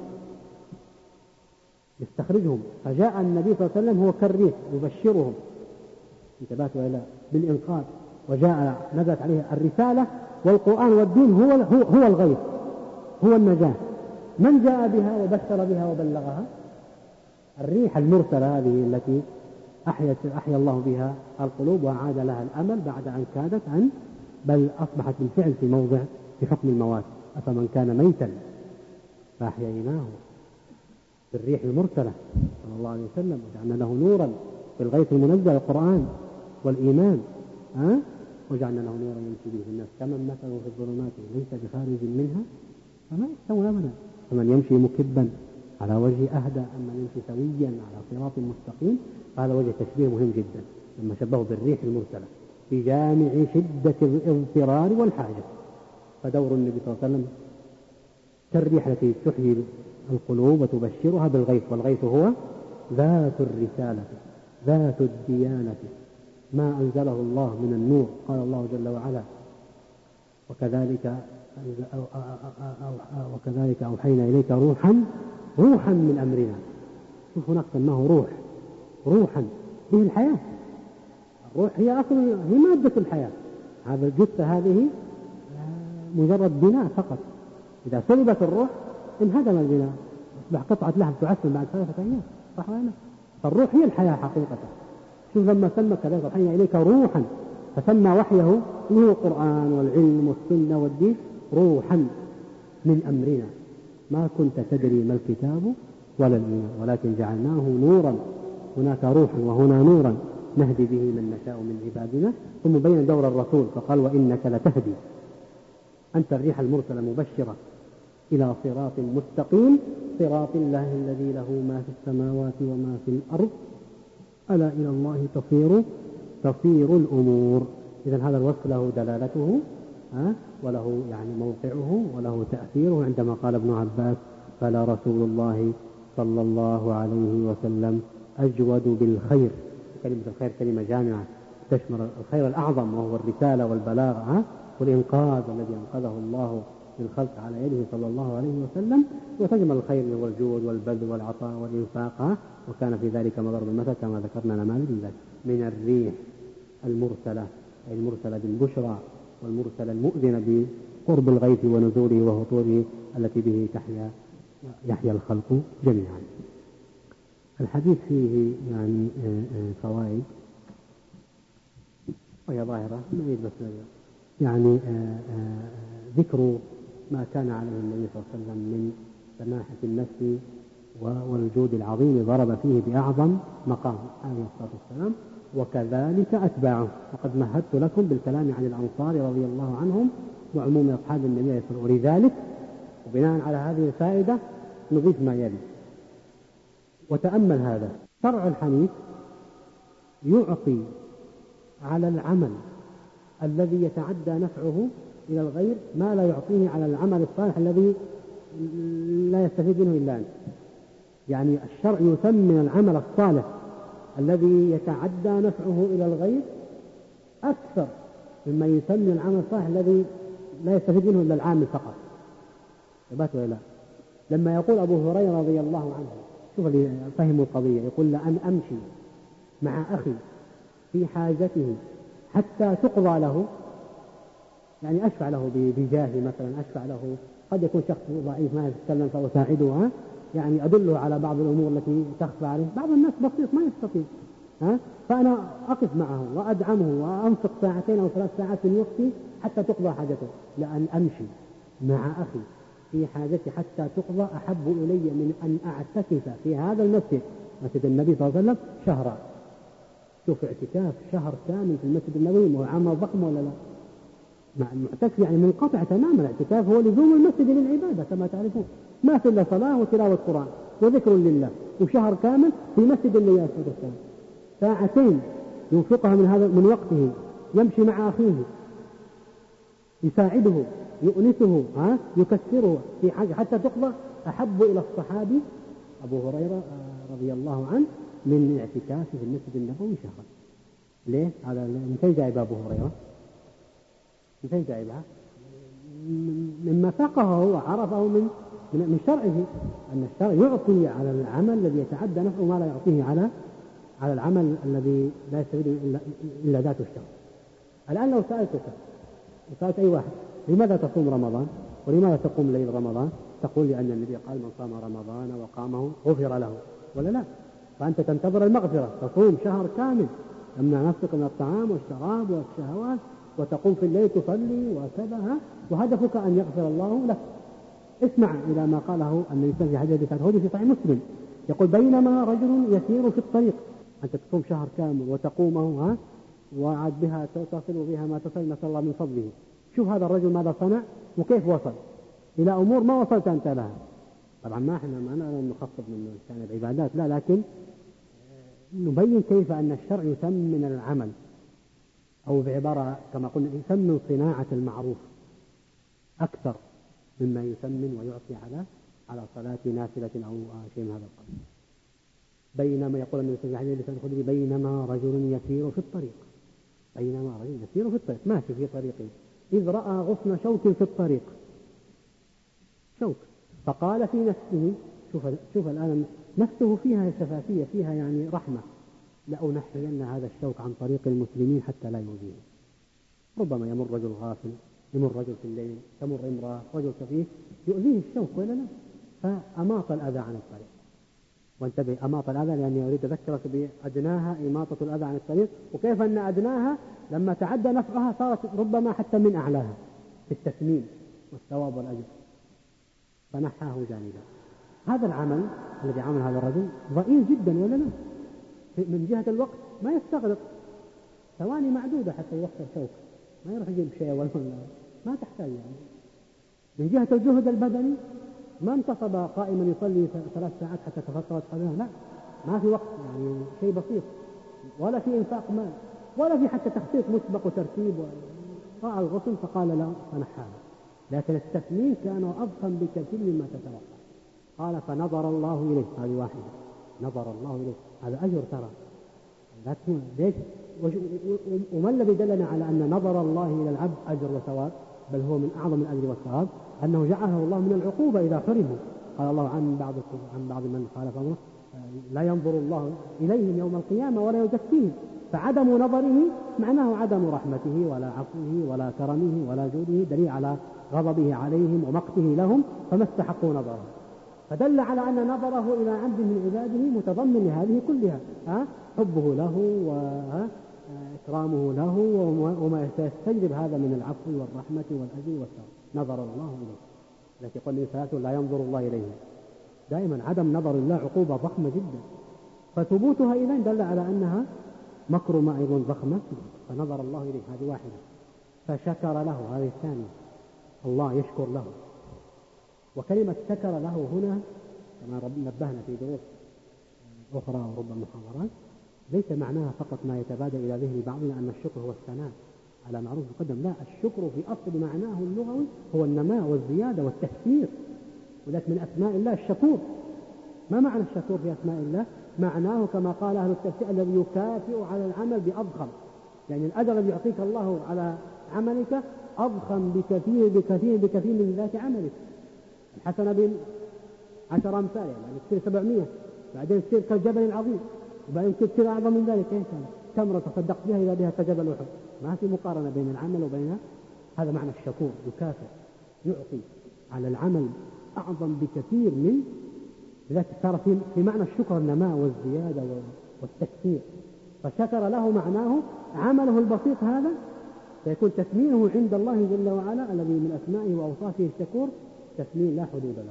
يستخرجهم. فجاء النبي صلى الله عليه وسلم هو كالريح يبشرهم انتبهتوا إلى بالإنقاذ، وجاء نزلت عليه الرسالة والقرآن والدين هو هو, هو الغيث هو النجاة. من جاء بها وبشر بها وبلغها؟ الريح المرسلة هذه التي أحيت أحيا الله بها القلوب وأعاد لها الأمل بعد أن كادت أن بل أصبحت بالفعل في موضع في حكم الموات. أفمن كان ميتا فأحييناه بالريح المرسلة صلى الله عليه وسلم وجعلنا له نورا بالغيث المنزل القرآن والإيمان ها وجعلنا له نورا يمشي به الناس كمن مثله في الظلمات ليس بخارج منها فما يستوون أبدا. فمن يمشي مكبا على وجه أهدى أما يمشي سويا على صراط مستقيم، هذا وجه تشبيه مهم جدا لما شبهه بالريح المرسلة في جامع شدة الاضطرار والحاجة. فدور النبي صلى الله عليه وسلم كالريح التي تحيي القلوب وتبشرها بالغيث، والغيث هو ذات الرسالة ذات الديانة ما أنزله الله من النور. قال الله جل وعلا وكذلك وكذلك أوحينا إليك روحا روحا من أمرنا. شوف هناك سماه روح روحا به الحياة. الروح هي أصل هي مادة الحياة. هذا الجثة هذه مجرد بناء فقط. إذا سلبت الروح انهدم البناء، أصبح قطعة لحم تعفن بعد ثلاثة أيام. صح ولا لا؟ فالروح هي الحياة حقيقة. شوف لما سمى كذلك أوحينا إليك روحا، فسمى وحيه اللي هو القرآن والعلم والسنة والدين روحا من أمرنا ما كنت تدري ما الكتاب ولا الإيمان ولكن جعلناه نورا. هناك روحا وهنا نورا نهدي به من نشاء من عبادنا. ثم بين دور الرسول فقال وإنك لتهدي، أنت الريح المرسلة مبشرة إلى صراط مستقيم صراط الله الذي له ما في السماوات وما في الأرض ألا إلى الله تصير تصير الأمور. إذن هذا الوصف له دلالته ها وله يعني موقعه وله تأثيره. عندما قال ابن عباس قال رسول الله صلى الله عليه وسلم أجود بالخير. كلمة الخير كلمة جامعة تشمل الخير الأعظم وهو الرسالة والبلاغ ها والإنقاذ الذي أنقذه الله للخلق على يده صلى الله عليه وسلم. وتجمل الخير هو الجود والبذل والعطاء والإنفاق، وكان في ذلك مضرب المثل كما ذكرنا نماذج ذلك. من الريح المرسلة أي المرسلة بالبشرى والمرسلة المؤذنة بقرب الغيث ونزوله وهطوله التي به تحيا يحيا الخلق جميعا. الحديث فيه يعني فوائد وهي ظاهرة نريد بس يعني ذكر ما كان عليه النبي صلى الله عليه وسلم من سماحة النفس والجود العظيم ضرب فيه بأعظم مقام عليه الصلاة والسلام، وكذلك أتباعه. وقد مهدت لكم بالكلام عن الأنصار رضي الله عنهم وعموم أصحاب النبي صلى الله عليه وسلم. ولذلك وبناء على هذه الفائدة نضيف ما يلي. وتأمل هذا: شرع الحنيف يعطي على العمل الذي يتعدى نفعه إلى الغير ما لا يعطيه على العمل الصالح الذي لا يستفيد منه إلا أنت. يعني الشرع يسمي العمل الصالح الذي يتعدى نفعه إلى الغير أكثر مما يسمي العمل الصالح الذي لا يستفيد منه إلا العامل فقط. ثبات ولا لا؟ لما يقول أبو هريرة رضي الله عنه، شوف اللي فهموا القضية، يقول لأن أمشي مع أخي في حاجته حتى تقضى له، يعني أشفع له بجاهي مثلا، أشفع له. قد يكون شخص ضعيف ما يتكلم فأساعده، يعني أدله على بعض الأمور التي تخفى عليه. بعض الناس بسيط ما يستطيع، ها؟ فأنا أقف معه وأدعمه وأنفق ساعتين أو ثلاث ساعات من وقتي حتى تقضى حاجته. لأن أمشي مع أخي في حاجتي حتى تقضى أحب إلي من أن أعتكف في هذا المسجد، مسجد النبي صلى الله عليه وسلم، شهرا. شوف اعتكاف شهر كامل في المسجد النبوي، هو عمل ضخم ولا لا؟ مع المعتكف يعني منقطع تماما. الاعتكاف هو لزوم المسجد للعبادة كما تعرفون، ما في إلا صلاة وتلاوة قرآن وذكر لله، وشهر كامل في مسجد النبي صلى الله عليه وسلم. ساعتين ينفقها من هذا من وقته، يمشي مع أخيه، يساعده، يؤنسه، ها يكسره في حاجة حتى تقضى، أحب إلى الصحابي أبو هريرة رضي الله عنه من اعتكافه في المسجد النبوي شهرا. ليه؟ هذا من فين جايب أبو هريرة؟ من فين جايبها؟ مما فقهه وعرفه من من شرعه، أن الشرع يعطي على العمل الذي يتعدى نفعه ما لا يعطيه على على العمل الذي لا يستفيد إلا, إلا ذات الشرع. الآن لو سألتك وسألت أي واحد لماذا تصوم رمضان ولماذا تقوم ليل رمضان، تقول لأن النبي قال من صام رمضان وقامه غفر له، ولا لا؟ فأنت تنتظر المغفرة، تصوم شهر كامل، تمنع نفسك من الطعام والشراب والشهوات، وتقوم في الليل تصلي وكذا، وهدفك أن يغفر الله لك. اسمع إلى ما قاله النبي صلى الله عليه وسلم في حديث هودي في صحيح مسلم، يقول بينما رجل يسير في الطريق، أنت تصوم شهر كامل وتقومه ها وعد بها تصل بها ما تصل، نسأل الله من فضله. شوف هذا الرجل ماذا صنع وكيف وصل. إلى أمور ما وصلت أنت لها. طبعا ما احنا ما نرى نخفض من شأن العبادات، لا، لكن نبين كيف أن الشرع يسمن العمل، أو بعبارة كما قلنا يسمن صناعة المعروف أكثر مما يسمن ويعطي على على صلاة نافلة أو شيء من هذا القبيل. بينما يقول النبي صلى الله عليه وسلم بينما رجل يسير في الطريق، بينما رجل يسير في الطريق ماشي في طريقه إذ رأى غصن شوك في الطريق، شوك، فقال في نفسه، شوف شوف الآن نفسه فيها شفافية، فيها يعني رحمة، لأنحين هذا الشوك عن طريق المسلمين حتى لا يؤذيه. ربما يمر رجل غافل، يمر رجل في الليل، تمر امرأة، رجل سفيه، يؤذيه الشوك ولا لا؟ فأماط الأذى عن الطريق. وانتبه، أماط الأذى لأني أريد أذكرك بأدناها إماطة الأذى عن الطريق، وكيف أن أدناها لما تعدى نفعها صارت ربما حتى من أعلاها في التثمين والثواب والأجر، فنحاه جانبا. هذا العمل الذي عمل هذا الرجل ضئيل جدا ولا لا؟ من جهة الوقت ما يستغرق ثواني معدودة حتى يوصل شوك، ما يروح يجيب شيء ولا ما تحتاج يعني. من جهة الجهد البدني ما انتصب قائما يصلي ثلاث ساعات حتى تفطرت قدمه، لا، ما في وقت يعني، شيء بسيط، ولا في إنفاق مال، ولا في حتى تخطيط مسبق وترتيب. رأى الغصن فقال لا فنحاه، لكن التثمين كان أضخم بكثير مما تتوقع. قال فنظر الله إليه، هذه واحدة، نظر الله إليه، هذا أجر ترى، لكن ليش؟ وما الذي دلنا على أن نظر الله إلى العبد أجر وثواب؟ بل هو من أعظم الأجر والثواب أنه جعله الله من العقوبة إذا حرموا. قال الله عن بعض عن بعض من خالف أمره لا ينظر الله إليهم يوم القيامة ولا يزكيهم، فعدم نظره معناه عدم رحمته ولا عفوه ولا كرمه ولا جوده، دليل على غضبه عليهم ومقته لهم، فما استحقوا نظره. فدل على أن نظره إلى عبد من عباده متضمن لهذه كلها، ها؟ حبه له وإكرامه له وما يستجلب هذا من العفو والرحمة والأجر والثواب. نظر الله إليه، التي يقول لي ثلاثة لا ينظر الله إليه، دائما عدم نظر الله عقوبة ضخمة جدا، فثبوتها إذن دل على أنها مكرمة أيضا ضخمة، فنظر الله إليه، هذه واحدة. فشكر له، هذه الثانية، الله يشكر له. وكلمة شكر له هنا كما ربنا نبهنا في دروس أخرى وربما محاضرات، ليس معناها فقط ما يتبادر إلى ذهن بعضنا أن الشكر هو الثناء على معروف مقدم، لا، الشكر في أصل معناه اللغوي هو النماء والزيادة والتكثير، ولكن من أسماء الله الشكور. ما معنى الشكور في أسماء الله؟ معناه كما قال أهل التفسير الذي يكافئ على العمل بأضخم، يعني الأجر الذي يعطيك الله على عملك أضخم بكثير بكثير بكثير من ذات عملك. الحسنة بعشر أمثال، يعني تصير سبعمية، بعدين تصير كالجبل العظيم، وبعدين تصير أعظم من ذلك. كيف تمرة تصدقت بها إذا بها كجبل أحد؟ ما في مقارنة بين العمل وبين هذا. معنى الشكور يكافئ، يعطي على العمل أعظم بكثير من ذلك. صار في معنى الشكر النماء والزيادة والتكثير. فشكر له معناه عمله البسيط هذا سيكون تثمينه عند الله جل وعلا الذي من أسمائه وأوصافه الشكور، تثمين لا حدود له.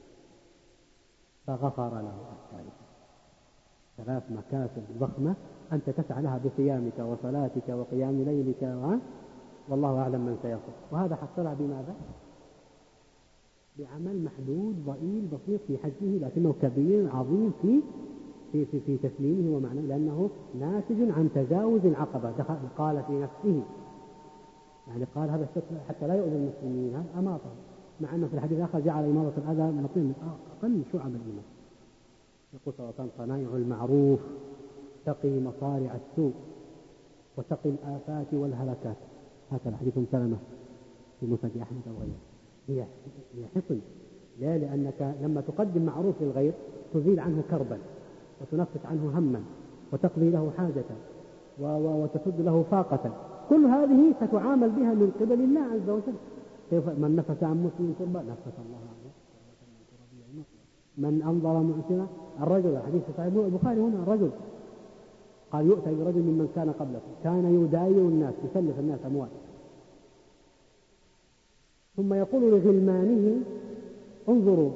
فغفر له الثالثة، ثلاث مكاسب ضخمة أنت تسعى لها بصيامك وصلاتك وقيام ليلك، والله أعلم من سيصل. وهذا حصلها بماذا؟ بعمل محدود ضئيل بسيط في حجمه، لكنه كبير عظيم في في في, في تسليمه ومعناه، لأنه ناتج عن تجاوز العقبة. قال في نفسه، يعني قال هذا حتى لا يؤذي المسلمين، هذا أماطة، مع أنه في الحديث الآخر جعل إماطة الأذى نقيم من أقل شعب الإيمان. يقول صلى الله عليه وسلم صنائع المعروف تقي مصارع السوء وتقي الآفات والهلكات. هذا الحديث سلمة في مسند أحمد وغيره. هي هي حصن، لا، لأنك لما تقدم معروف للغير تزيل عنه كربا وتنفس عنه هما وتقضي له حاجة وتسد له فاقة. كل هذه ستعامل بها من قبل الله عز وجل. كيف من نفس عن مسلم كربا نفس الله عنه، من أنظر معسرا. الرجل، الحديث صحيح البخاري هنا، الرجل قال يؤتى برجل ممن كان قبلكم كان يداير الناس، يسلف الناس أموال، ثم يقول لغلمانه انظروا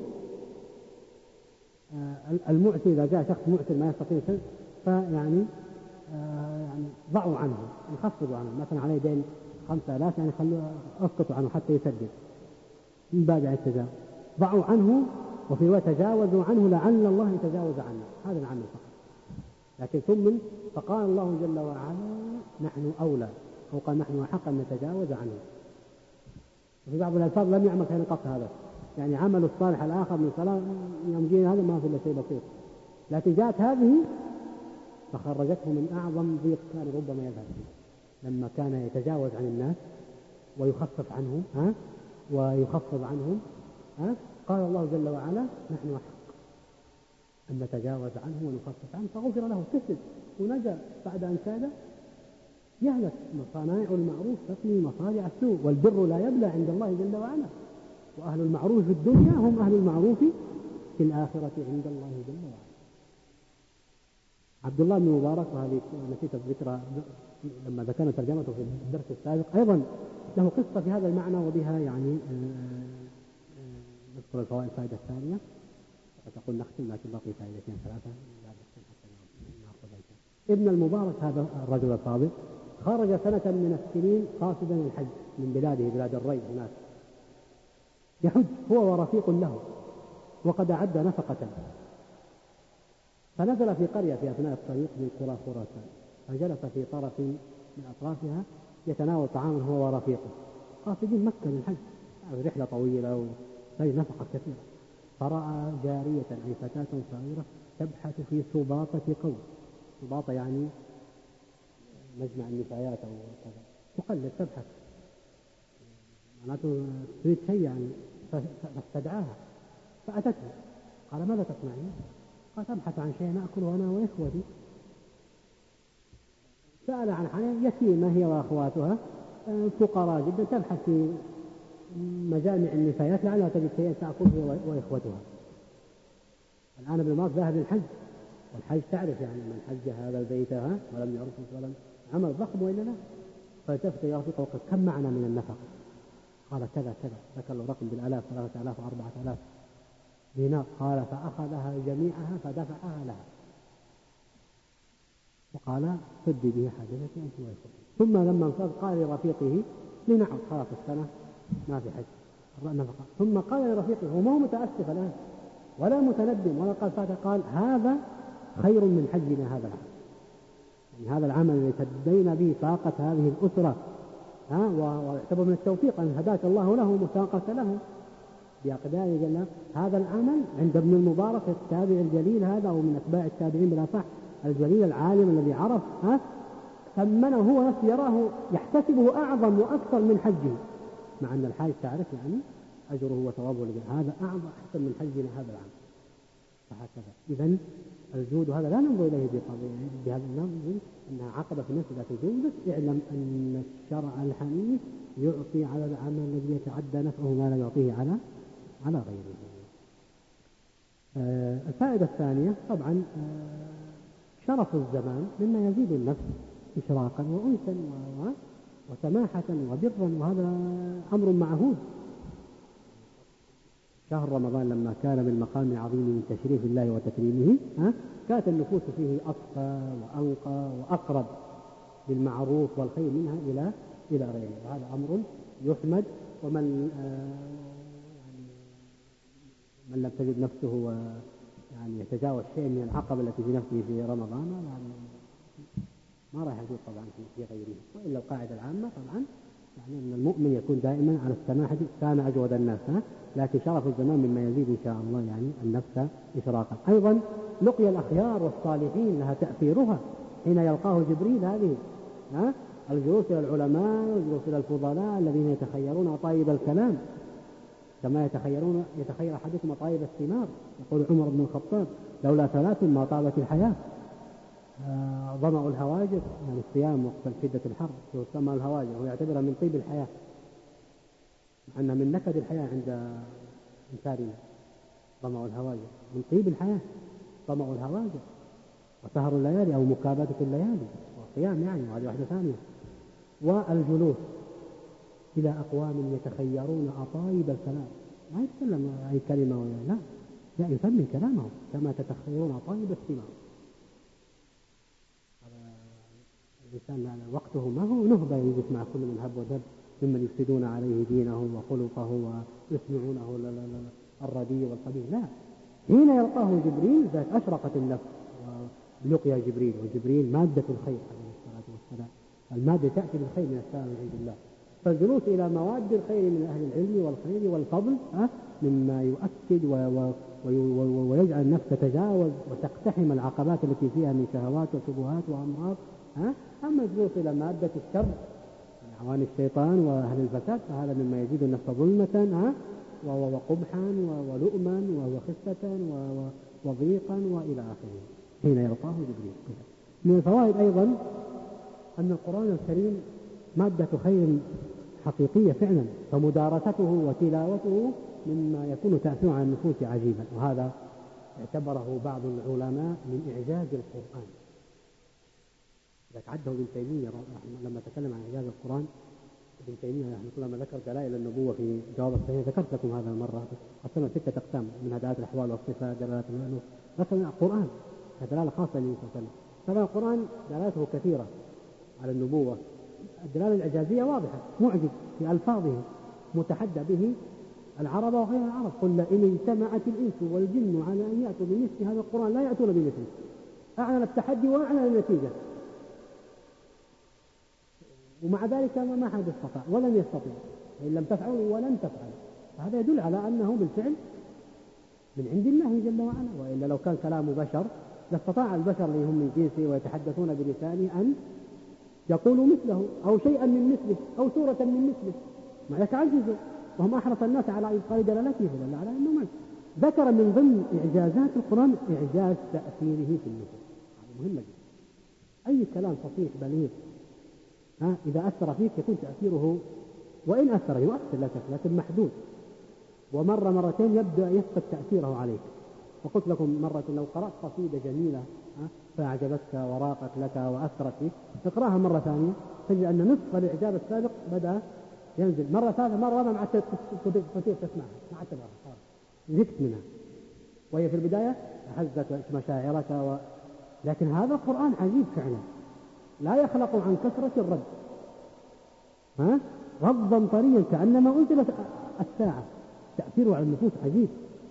آه المعسر، إذا جاء شخص معسر ما يستطيع شيء فيعني آه يعني ضعوا عنه، يخفضوا عنه، مثلا عليه دين خمسة آلاف، يعني خلوا أسقطوا عنه حتى يسدد. من باب التجاوز، ضعوا عنه وفي رواية تجاوزوا عنه لعل الله يتجاوز عنا، هذا العمل فقط. لكن ثم فقال الله جل وعلا نحن أولى، أو قال نحن أحق أن نتجاوز عنه. وفي بعض الألفاظ لم يعمل كان قط هذا، يعني عمل الصالح الآخر من صلاة يوم جينا هذا ما في إلا شيء بسيط، لكن جاءت هذه فخرجته من أعظم ضيق كان ربما يذهب فيه، لما كان يتجاوز عن الناس ويخفف عنهم ها ويخفض عنهم ها قال الله جل وعلا نحن أحق أن نتجاوز عنه ونخفف عنه، فغفر له، كسب ونجا بعد أن كاد يهلك. مصانع المعروف تقضي مصارع السوء، والبر لا يبلى عند الله جل وعلا، وأهل المعروف في الدنيا هم أهل المعروف في الآخرة عند الله جل وعلا. عبد الله بن مبارك، وهذه نسيت الذكر لما ذكرنا ترجمته في الدرس السابق، أيضا له قصة في هذا المعنى، وبها يعني نذكر الفوائد. الفائدة الثانية تقول نختم، لكن بقي فائدتين ثلاثة ابن المبارك هذا الرجل الفاضل خرج سنة من السنين قاصدا الحج من بلاده بلاد الري هناك، يحج هو ورفيق له، وقد أعد نفقة، فنزل في قرية في أثناء الطريق من قرى خراسان، فجلس في طرف من أطرافها يتناول طعاما هو ورفيقه، قاصدين مكة للحج، رحلة طويلة وتحتاج نفقة كثيرة. فرأى جارية أي فتاة صغيرة تبحث في سباطة قوم، سباطة يعني مجمع النفايات أو كذا، تقلد تبحث، معناته تريد شيء يعني، فاستدعاها فأتته، قال ماذا تصنعين؟ قال تبحث عن شيء نأكله أنا وإخوتي. سأل عن حنين، يتيمة هي وأخواتها فقراء جدا، تبحث في مجامع النفايات لعلها تجد شيئا تأكله وإخوتها. الآن ابن مبارك ذاهب للحج، والحج تعرف يعني من حج هذا البيت ها ولم يعرفه ولم عمل ضخم وإلا لا، فالتفت يا رفيق وقال كم معنا من النفقة؟ قال كذا كذا، ذكر له رقم بالآلاف، ثلاثة آلاف وأربعة آلاف دينار. قال فأخذها جميعها فدفعها لها، وقال سدي به حاجتك أنت وإخوتك. ثم لما انصرف قال لرفيقه لنعم خلاص السنة ما في حج النفقة. ثم قال لرفيقه، هو ما هو متأسف الآن ولا متندم ولا قال فاتح، قال هذا خير من حجنا هذا العمل، يعني هذا العمل الذي تدين به طاقة هذه الأسرة ها ويعتبر من التوفيق أن هداك الله له مساقة له بأقدار جل. هذا العمل عند ابن المبارك التابع الجليل هذا، أو من أتباع التابعين بلا صح الجليل العالم الذي عرف ها ثمنه هو نفسه يراه يحتسبه أعظم وأكثر من حجه، مع أن الحاج تعرف يعني أجره وثوابه، هذا أعظم أحسن من حجنا هذا العمل. فهكذا إذن الجود هذا لا ننظر إليه بهذا النظر أنها عقبة في النفس ذات الجود، بس اعلم أن الشرع الحنيف يعطي على العمل الذي يتعدى نفعه ما لا يعطيه على على غيره. آه الفائدة الثانية طبعا آه شرف الزمان مما يزيد النفس إشراقا وأنسا وسماحة وبرا، وهذا أمر معهود. شهر رمضان لما كان بالمقام العظيم من تشريف الله وتكريمه ها كانت النفوس فيه أصفى وأنقى وأقرب بالمعروف والخير منها إلى إلى غيره، وهذا أمر يحمد. ومن آه يعني من لم تجد نفسه يعني يتجاوز شيء من العقبة التي في نفسه في رمضان يعني ما راح يجوز طبعا في غيره. وإلا القاعدة العامة طبعا يعني أن المؤمن يكون دائما على السماحة، كان أجود الناس ها؟ لكن شرف الزمان مما يزيد إن شاء الله يعني النفس إشراقا. أيضا لقي الأخيار والصالحين لها تأثيرها حين يلقاه جبريل، هذه ها الجلوس إلى العلماء والجلوس إلى الفضلاء الذين يتخيرون طيب الكلام كما يتخيرون يتخير أحدكم طيب الثمار. يقول عمر بن الخطاب لولا ثلاث ما طابت الحياة، آه ضمأ الهواجر يعني الصيام وقت شدة الحر يسمى الهواجر ويعتبرها من طيب الحياة، مع أنها من نكد الحياة عند إنساننا. ضمأ الهواجر من طيب الحياة، ضمأ الهواجر وسهر الليالي أو مكابدة الليالي والصيام يعني، وهذه واحدة ثانية. والجلوس إلى أقوام يتخيرون أطايب الكلام، ما يتكلم أي كلمة ولا لا لا يثمن كلامه كما تتخيرون أطايب الثمار. الإنسان وقته ما هو نهبة يجلس مع كل من هب ودب ممن يفسدون عليه دينه وخلقه ويسمعونه الرديء والقبيح، لا، حين يلقاه جبريل ذات أشرقت النفس ولقي جبريل، وجبريل مادة الخير عليه الصلاة والسلام، المادة تأتي بالخير من السلام من عند الله، فالجلوس إلى مواد الخير من أهل العلم والخير والفضل مما يؤكد ويجعل النفس تتجاوز وتقتحم العقبات التي فيها من شهوات وشبهات وأمراض. أما الجلوس إلى مادة الشر أعوان الشيطان وأهل الفساد فهذا مما يزيد النفس ظلمة وقبحا ولؤما وخفة وضيقا وإلى آخره حين يلقاه جبريل. من الفوائد أيضا أن القرآن الكريم مادة خير حقيقية فعلا، فمدارسته وتلاوته مما يكون تأثير على النفوس عجيبا، وهذا اعتبره بعض العلماء من إعجاز القرآن. عده ابن تيمية لما تكلم عن إعجاز القرآن، ابن تيمية رحمه الله لما ذكر دلائل النبوة في جواب الصحيح، ذكرت لكم هذا المرة، قسمنا ستة أقسام من دلالات الأحوال والصفات، دلالات المألوف، ذكر القرآن كدلالة خاصة للنبي صلى الله عليه وسلم. طبعا القرآن دلالاته كثيرة على النبوة، الدلالة الإعجازية واضحة، معجز في ألفاظه متحدى به العرب وغير العرب. قل إن اجتمعت الإنس والجن على أن يأتوا بمثل هذا القرآن لا يأتون بمثله، أعلن التحدي وأعلن النتيجة، ومع ذلك ما حد استطاع ولم يستطيع، إن لم تفعلوا ولن تفعلوا، فهذا يدل على أنه بالفعل من عند الله جل وعلا، وإلا لو كان كلام بشر لاستطاع البشر اللي هم من جنسه ويتحدثون بلسانه أن يقولوا مثله أو شيئا من مثله أو سورة من مثله، مع ذلك عجزوا وهم أحرص الناس على إبقاء دلالته، فدل على أنه من ذكر من ضمن إعجازات القرآن إعجاز تأثيره في النفوس. هذا مهم جدا، أي كلام فصيح بليغ ها إذا أثر فيك يكون تأثيره، وإن أثر يؤثر لا شك لكن محدود، ومرة مرتين يبدأ يفقد تأثيره عليك. وقلت لكم مرة لو قرأت قصيدة جميلة فأعجبتك وراقت لك وأثرت فيك، تقرأها مرة ثانية تجد أن نصف الإعجاب السابق بدأ ينزل، مرة ثالثة مرة رابعة مع تستطيع تسمعها مع تبعها زدت منها، وهي في البداية هزت مشاعرك و... لكن هذا القرآن عجيب فعلا، لا يخلق عن كثرة الرد، ها رضا طريا كأنما أنزلت الساعة، تأثيره على النفوس عجيب.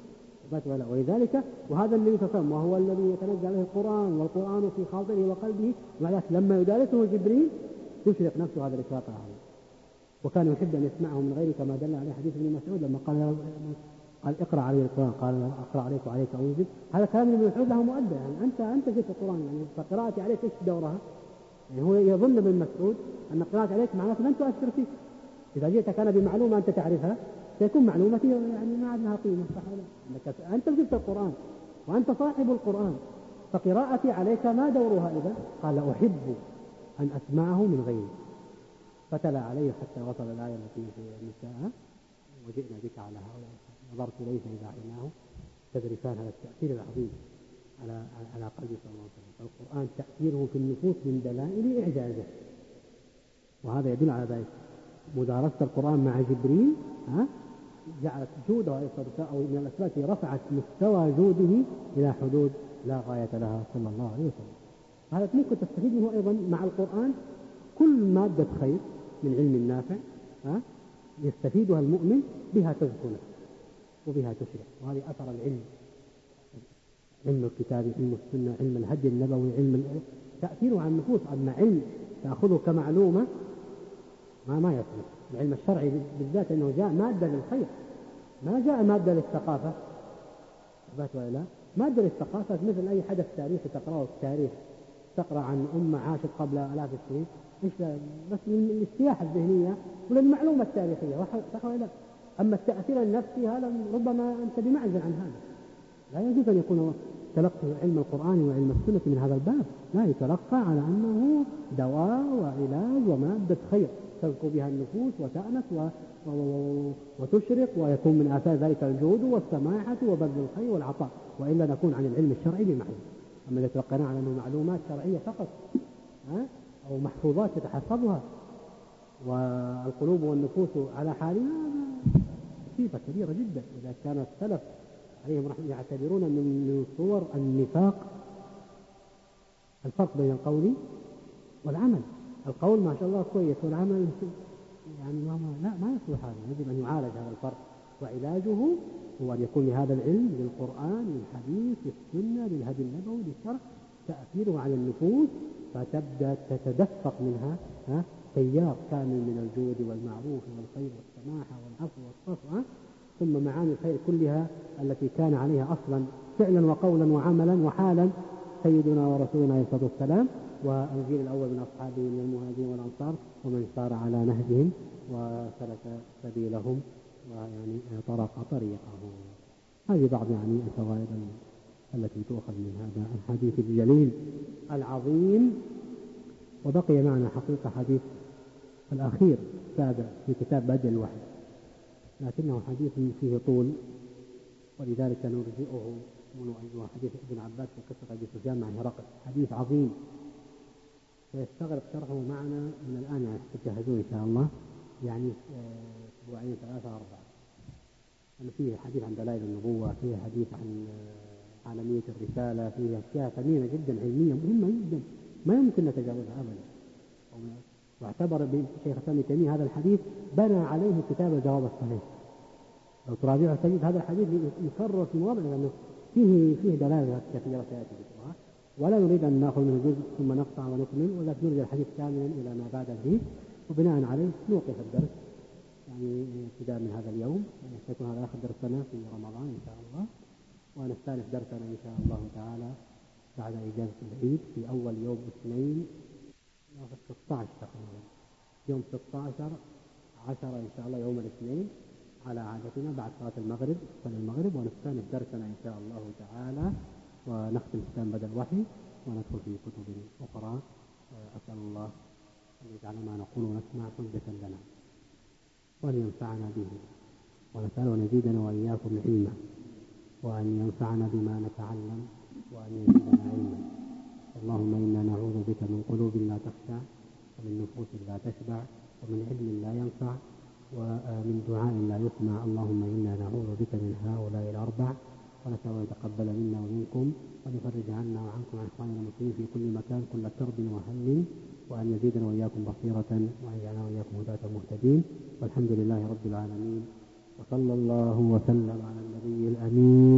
ولذلك وهذا النبي صلى الله عليه وسلم وهو الذي يتنزل عليه القرآن والقرآن في خاطره وقلبه، ولكن لما يدارسه جبريل تشرق نفسه هذا الإشراق العظيم، وكان يحب أن يسمعه من غيره كما دل عليه حديث ابن مسعود لما قال قال اقرأ علي القرآن، قال اقرأ عليك وعليك أنزل. هذا كلام ابن مسعود له مؤدى، يعني أنت أنت جئت القرآن، يعني فقراءتي عليك إيش دورها؟ يعني هو يظن ابن مسعود أن قراءتي عليك معناته لن تؤثر فيك، إذا جئت كان بمعلومة أنت تعرفها سيكون معلومتي يعني ما عندها قيمة، صح ولا؟ أنت جبت القرآن وأنت صاحب القرآن، فقراءتي عليك ما دورها إذا؟ قال أحب أن أسمعه من غيري، فتلا عليه حتى وصل الآية التي في النساء وجئنا بك على هؤلاء، نظرت إليه فإذا عيناه تذرفان، هذا التأثير العظيم على على قلبي صلى الله عليه وسلم. فالقرآن تأثيره في النفوس من دلائل إعجازه، وهذا يدل على ذلك. مدارسة القرآن مع جبريل ها جعلت جوده أو من الأسباب التي رفعت مستوى جوده إلى حدود لا غاية لها صلى الله عليه وسلم. هذا ممكن تستفيد منه أيضا مع القرآن كل مادة خير من علم نافع ها يستفيدها المؤمن، بها تزكو نفسه وبها تشرح، وهذه أثر العلم، علم الكتاب، علم السنة، علم الهدي النبوي، علم تأثيره على النفوس. أما علم تأخذه كمعلومة ما ما يصلح. العلم الشرعي بالذات أنه جاء مادة للخير، ما جاء مادة للثقافة، ولا مادة للثقافة مثل أي حدث تاريخي تقرأه التاريخ، تقرأ عن أمة عاشت قبل آلاف السنين، بس من السياحة الذهنية وللمعلومة التاريخية، صح ولا لا؟ أما التأثير النفسي هذا ربما أنت بمعزل عن هذا، لا يجوز أن يكون تلقي علم القرآن وعلم السنة من هذا الباب، لا يتلقى على أنه دواء وعلاج ومادة خير تزكو بها النفوس وتأنس و... و... وتشرق، ويكون من آثار ذلك الجود والسماحة وبذل الخير والعطاء، وإلا نكون عن العلم الشرعي بمحل. أما إذا تلقينا على أنه معلومات شرعية فقط ها؟ أو محفوظات يتحفظها والقلوب والنفوس على حالها، مصيبة كبيرة جدا. إذا كان السلف عليهم رحمة يعتبرون من صور النفاق الفرق بين القول والعمل. القول ما شاء الله كويس والعمل يعني ما لا ما يصلح هذا، يجب أن يعالج هذا الفرق، وعلاجه هو أن يكون لهذا العلم للقرآن للحديث للسنة للهدي النبوي للشرع تأثيره على النفوس، فتبدأ تتدفق منها ها تيار كامل من الجود والمعروف والخير والسماحة والعفو والصفح، ثم معاني الخير كلها التي كان عليها أصلا فعلا وقولا وعملا وحالا سيدنا ورسولنا عليه الصلاة والسلام والجيل الأول من أصحابه من المهاجرين والأنصار ومن سار على نهجهم وسلك سبيلهم ويعني طرق طريقه. هذه بعض يعني الفوائد التي تؤخذ من هذا الحديث الجليل العظيم. وبقي معنا حقيقة حديث الأخير السابع في كتاب بدء الوحي، لكنه حديث فيه طول، ولذلك نرجئه من حديث ابن عباس في قصة أبي سفيان مع هرقل، حديث عظيم سيستغرق شرحه معنا من الآن، يعني تجهزون إن شاء الله، يعني أسبوعين ثلاثة أربعة. أنا فيه حديث عن دلائل النبوة، فيه حديث عن عالمية الرسالة، فيه أشياء ثمينة جدا علمية مهمة جدا ما يمكن نتجاوزها أبدا. واعتبر بشيخ الإسلام ابن تيمية هذا الحديث بنى عليه كتاب الجواب الصحيح. لو تراجعه تجد هذا الحديث يكرر في مواضع لأنه فيه فيه دلائل كثيرة سيأتي ذكرها، ولا نريد أن نأخذ منه جزء ثم نقطع ونكمل، ولكن نرجع الحديث كاملا إلى ما بعد الحديث، وبناء عليه نوقف الدرس يعني ابتداء من هذا اليوم، يعني سيكون هذا آخر درسنا في رمضان إن شاء الله، ونستأنف درسنا إن شاء الله تعالى بعد إجازة العيد في أول يوم اثنين ستة عشر تقريبا، يوم ستة عشر عشرة إن شاء الله يوم الاثنين على عادتنا بعد صلاة المغرب صلاة المغرب، ونستأنف درسنا إن شاء الله تعالى ونختم كتاب بدء الوحي وندخل في كتب أخرى. أسأل الله أن يجعل ما نقول ونسمع حجة لنا وأن ينفعنا به، ونسأل أن يزيدنا وإياكم علما، وأن ينفعنا بما نتعلم، وأن يزيدنا علما. اللهم إنا نعوذ بك من قلوب لا تخشع، ومن نفوس لا تشبع، ومن علم لا ينفع، ومن دعاء لا يسمع. اللهم إنا نعوذ بك من هؤلاء الأربع، ونسأل أن يتقبل منا ومنكم، وأن يفرج عنا وعنكم عن إخواننا المسلمين في كل مكان كل كرب وهم، وأن يزيدنا وإياكم بصيرة، وأن يجعلنا وإياكم هداة مهتدين. والحمد لله رب العالمين، وصلى الله وسلم على النبي الأمين